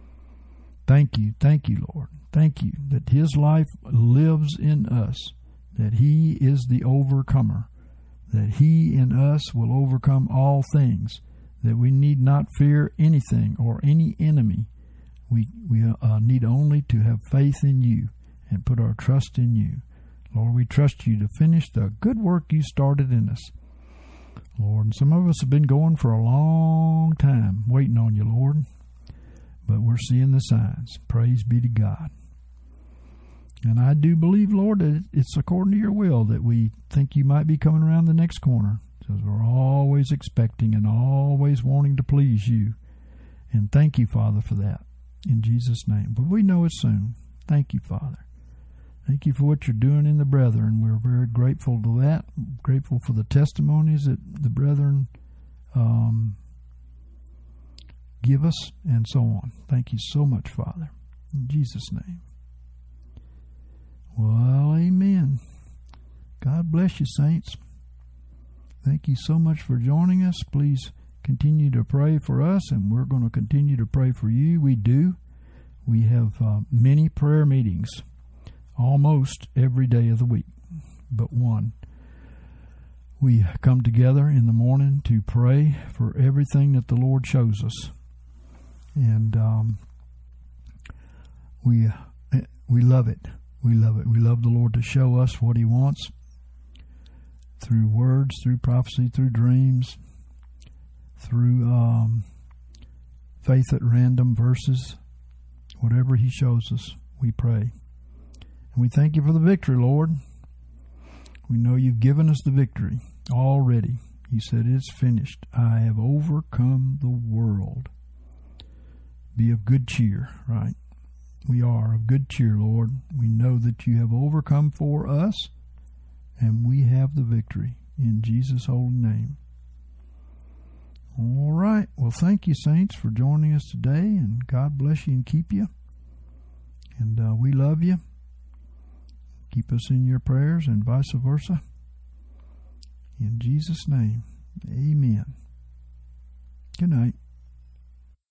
Thank you, Lord. Thank you that his life lives in us, that He is the overcomer, that He in us will overcome all things, that we need not fear anything or any enemy. We need only to have faith in You and put our trust in You. Lord, we trust You to finish the good work You started in us. Lord, and some of us have been going for a long time, waiting on You, Lord, but we're seeing the signs. Praise be to God. And I do believe, Lord, that it's according to Your will that we think You might be coming around the next corner, because we're always expecting and always wanting to please You. And thank You, Father, for that, in Jesus' name. But we know it's soon. Thank You, Father. Thank You for what You're doing in the brethren. We're very grateful to that. Grateful for the testimonies that the brethren give us, and so on. Thank You so much, Father. In Jesus' name. Well, amen. God bless you, saints. Thank you so much for joining us. Please continue to pray for us, and we're going to continue to pray for you. We do. We have many prayer meetings almost every day of the week, but one. We come together in the morning to pray for everything that the Lord shows us. And we love it. We love it. We love the Lord to show us what He wants through words, through prophecy, through dreams, through faith at random verses. Whatever He shows us, we pray. And we thank You for the victory, Lord. We know You've given us the victory already. You said, it's finished. I have overcome the world. Be of good cheer, right? We are of good cheer, Lord. We know that You have overcome for us, and we have the victory in Jesus' holy name. All right. Well, thank you, saints, for joining us today, and God bless you and keep you. And we love you. Keep us in your prayers and vice versa. In Jesus' name, amen. Good night.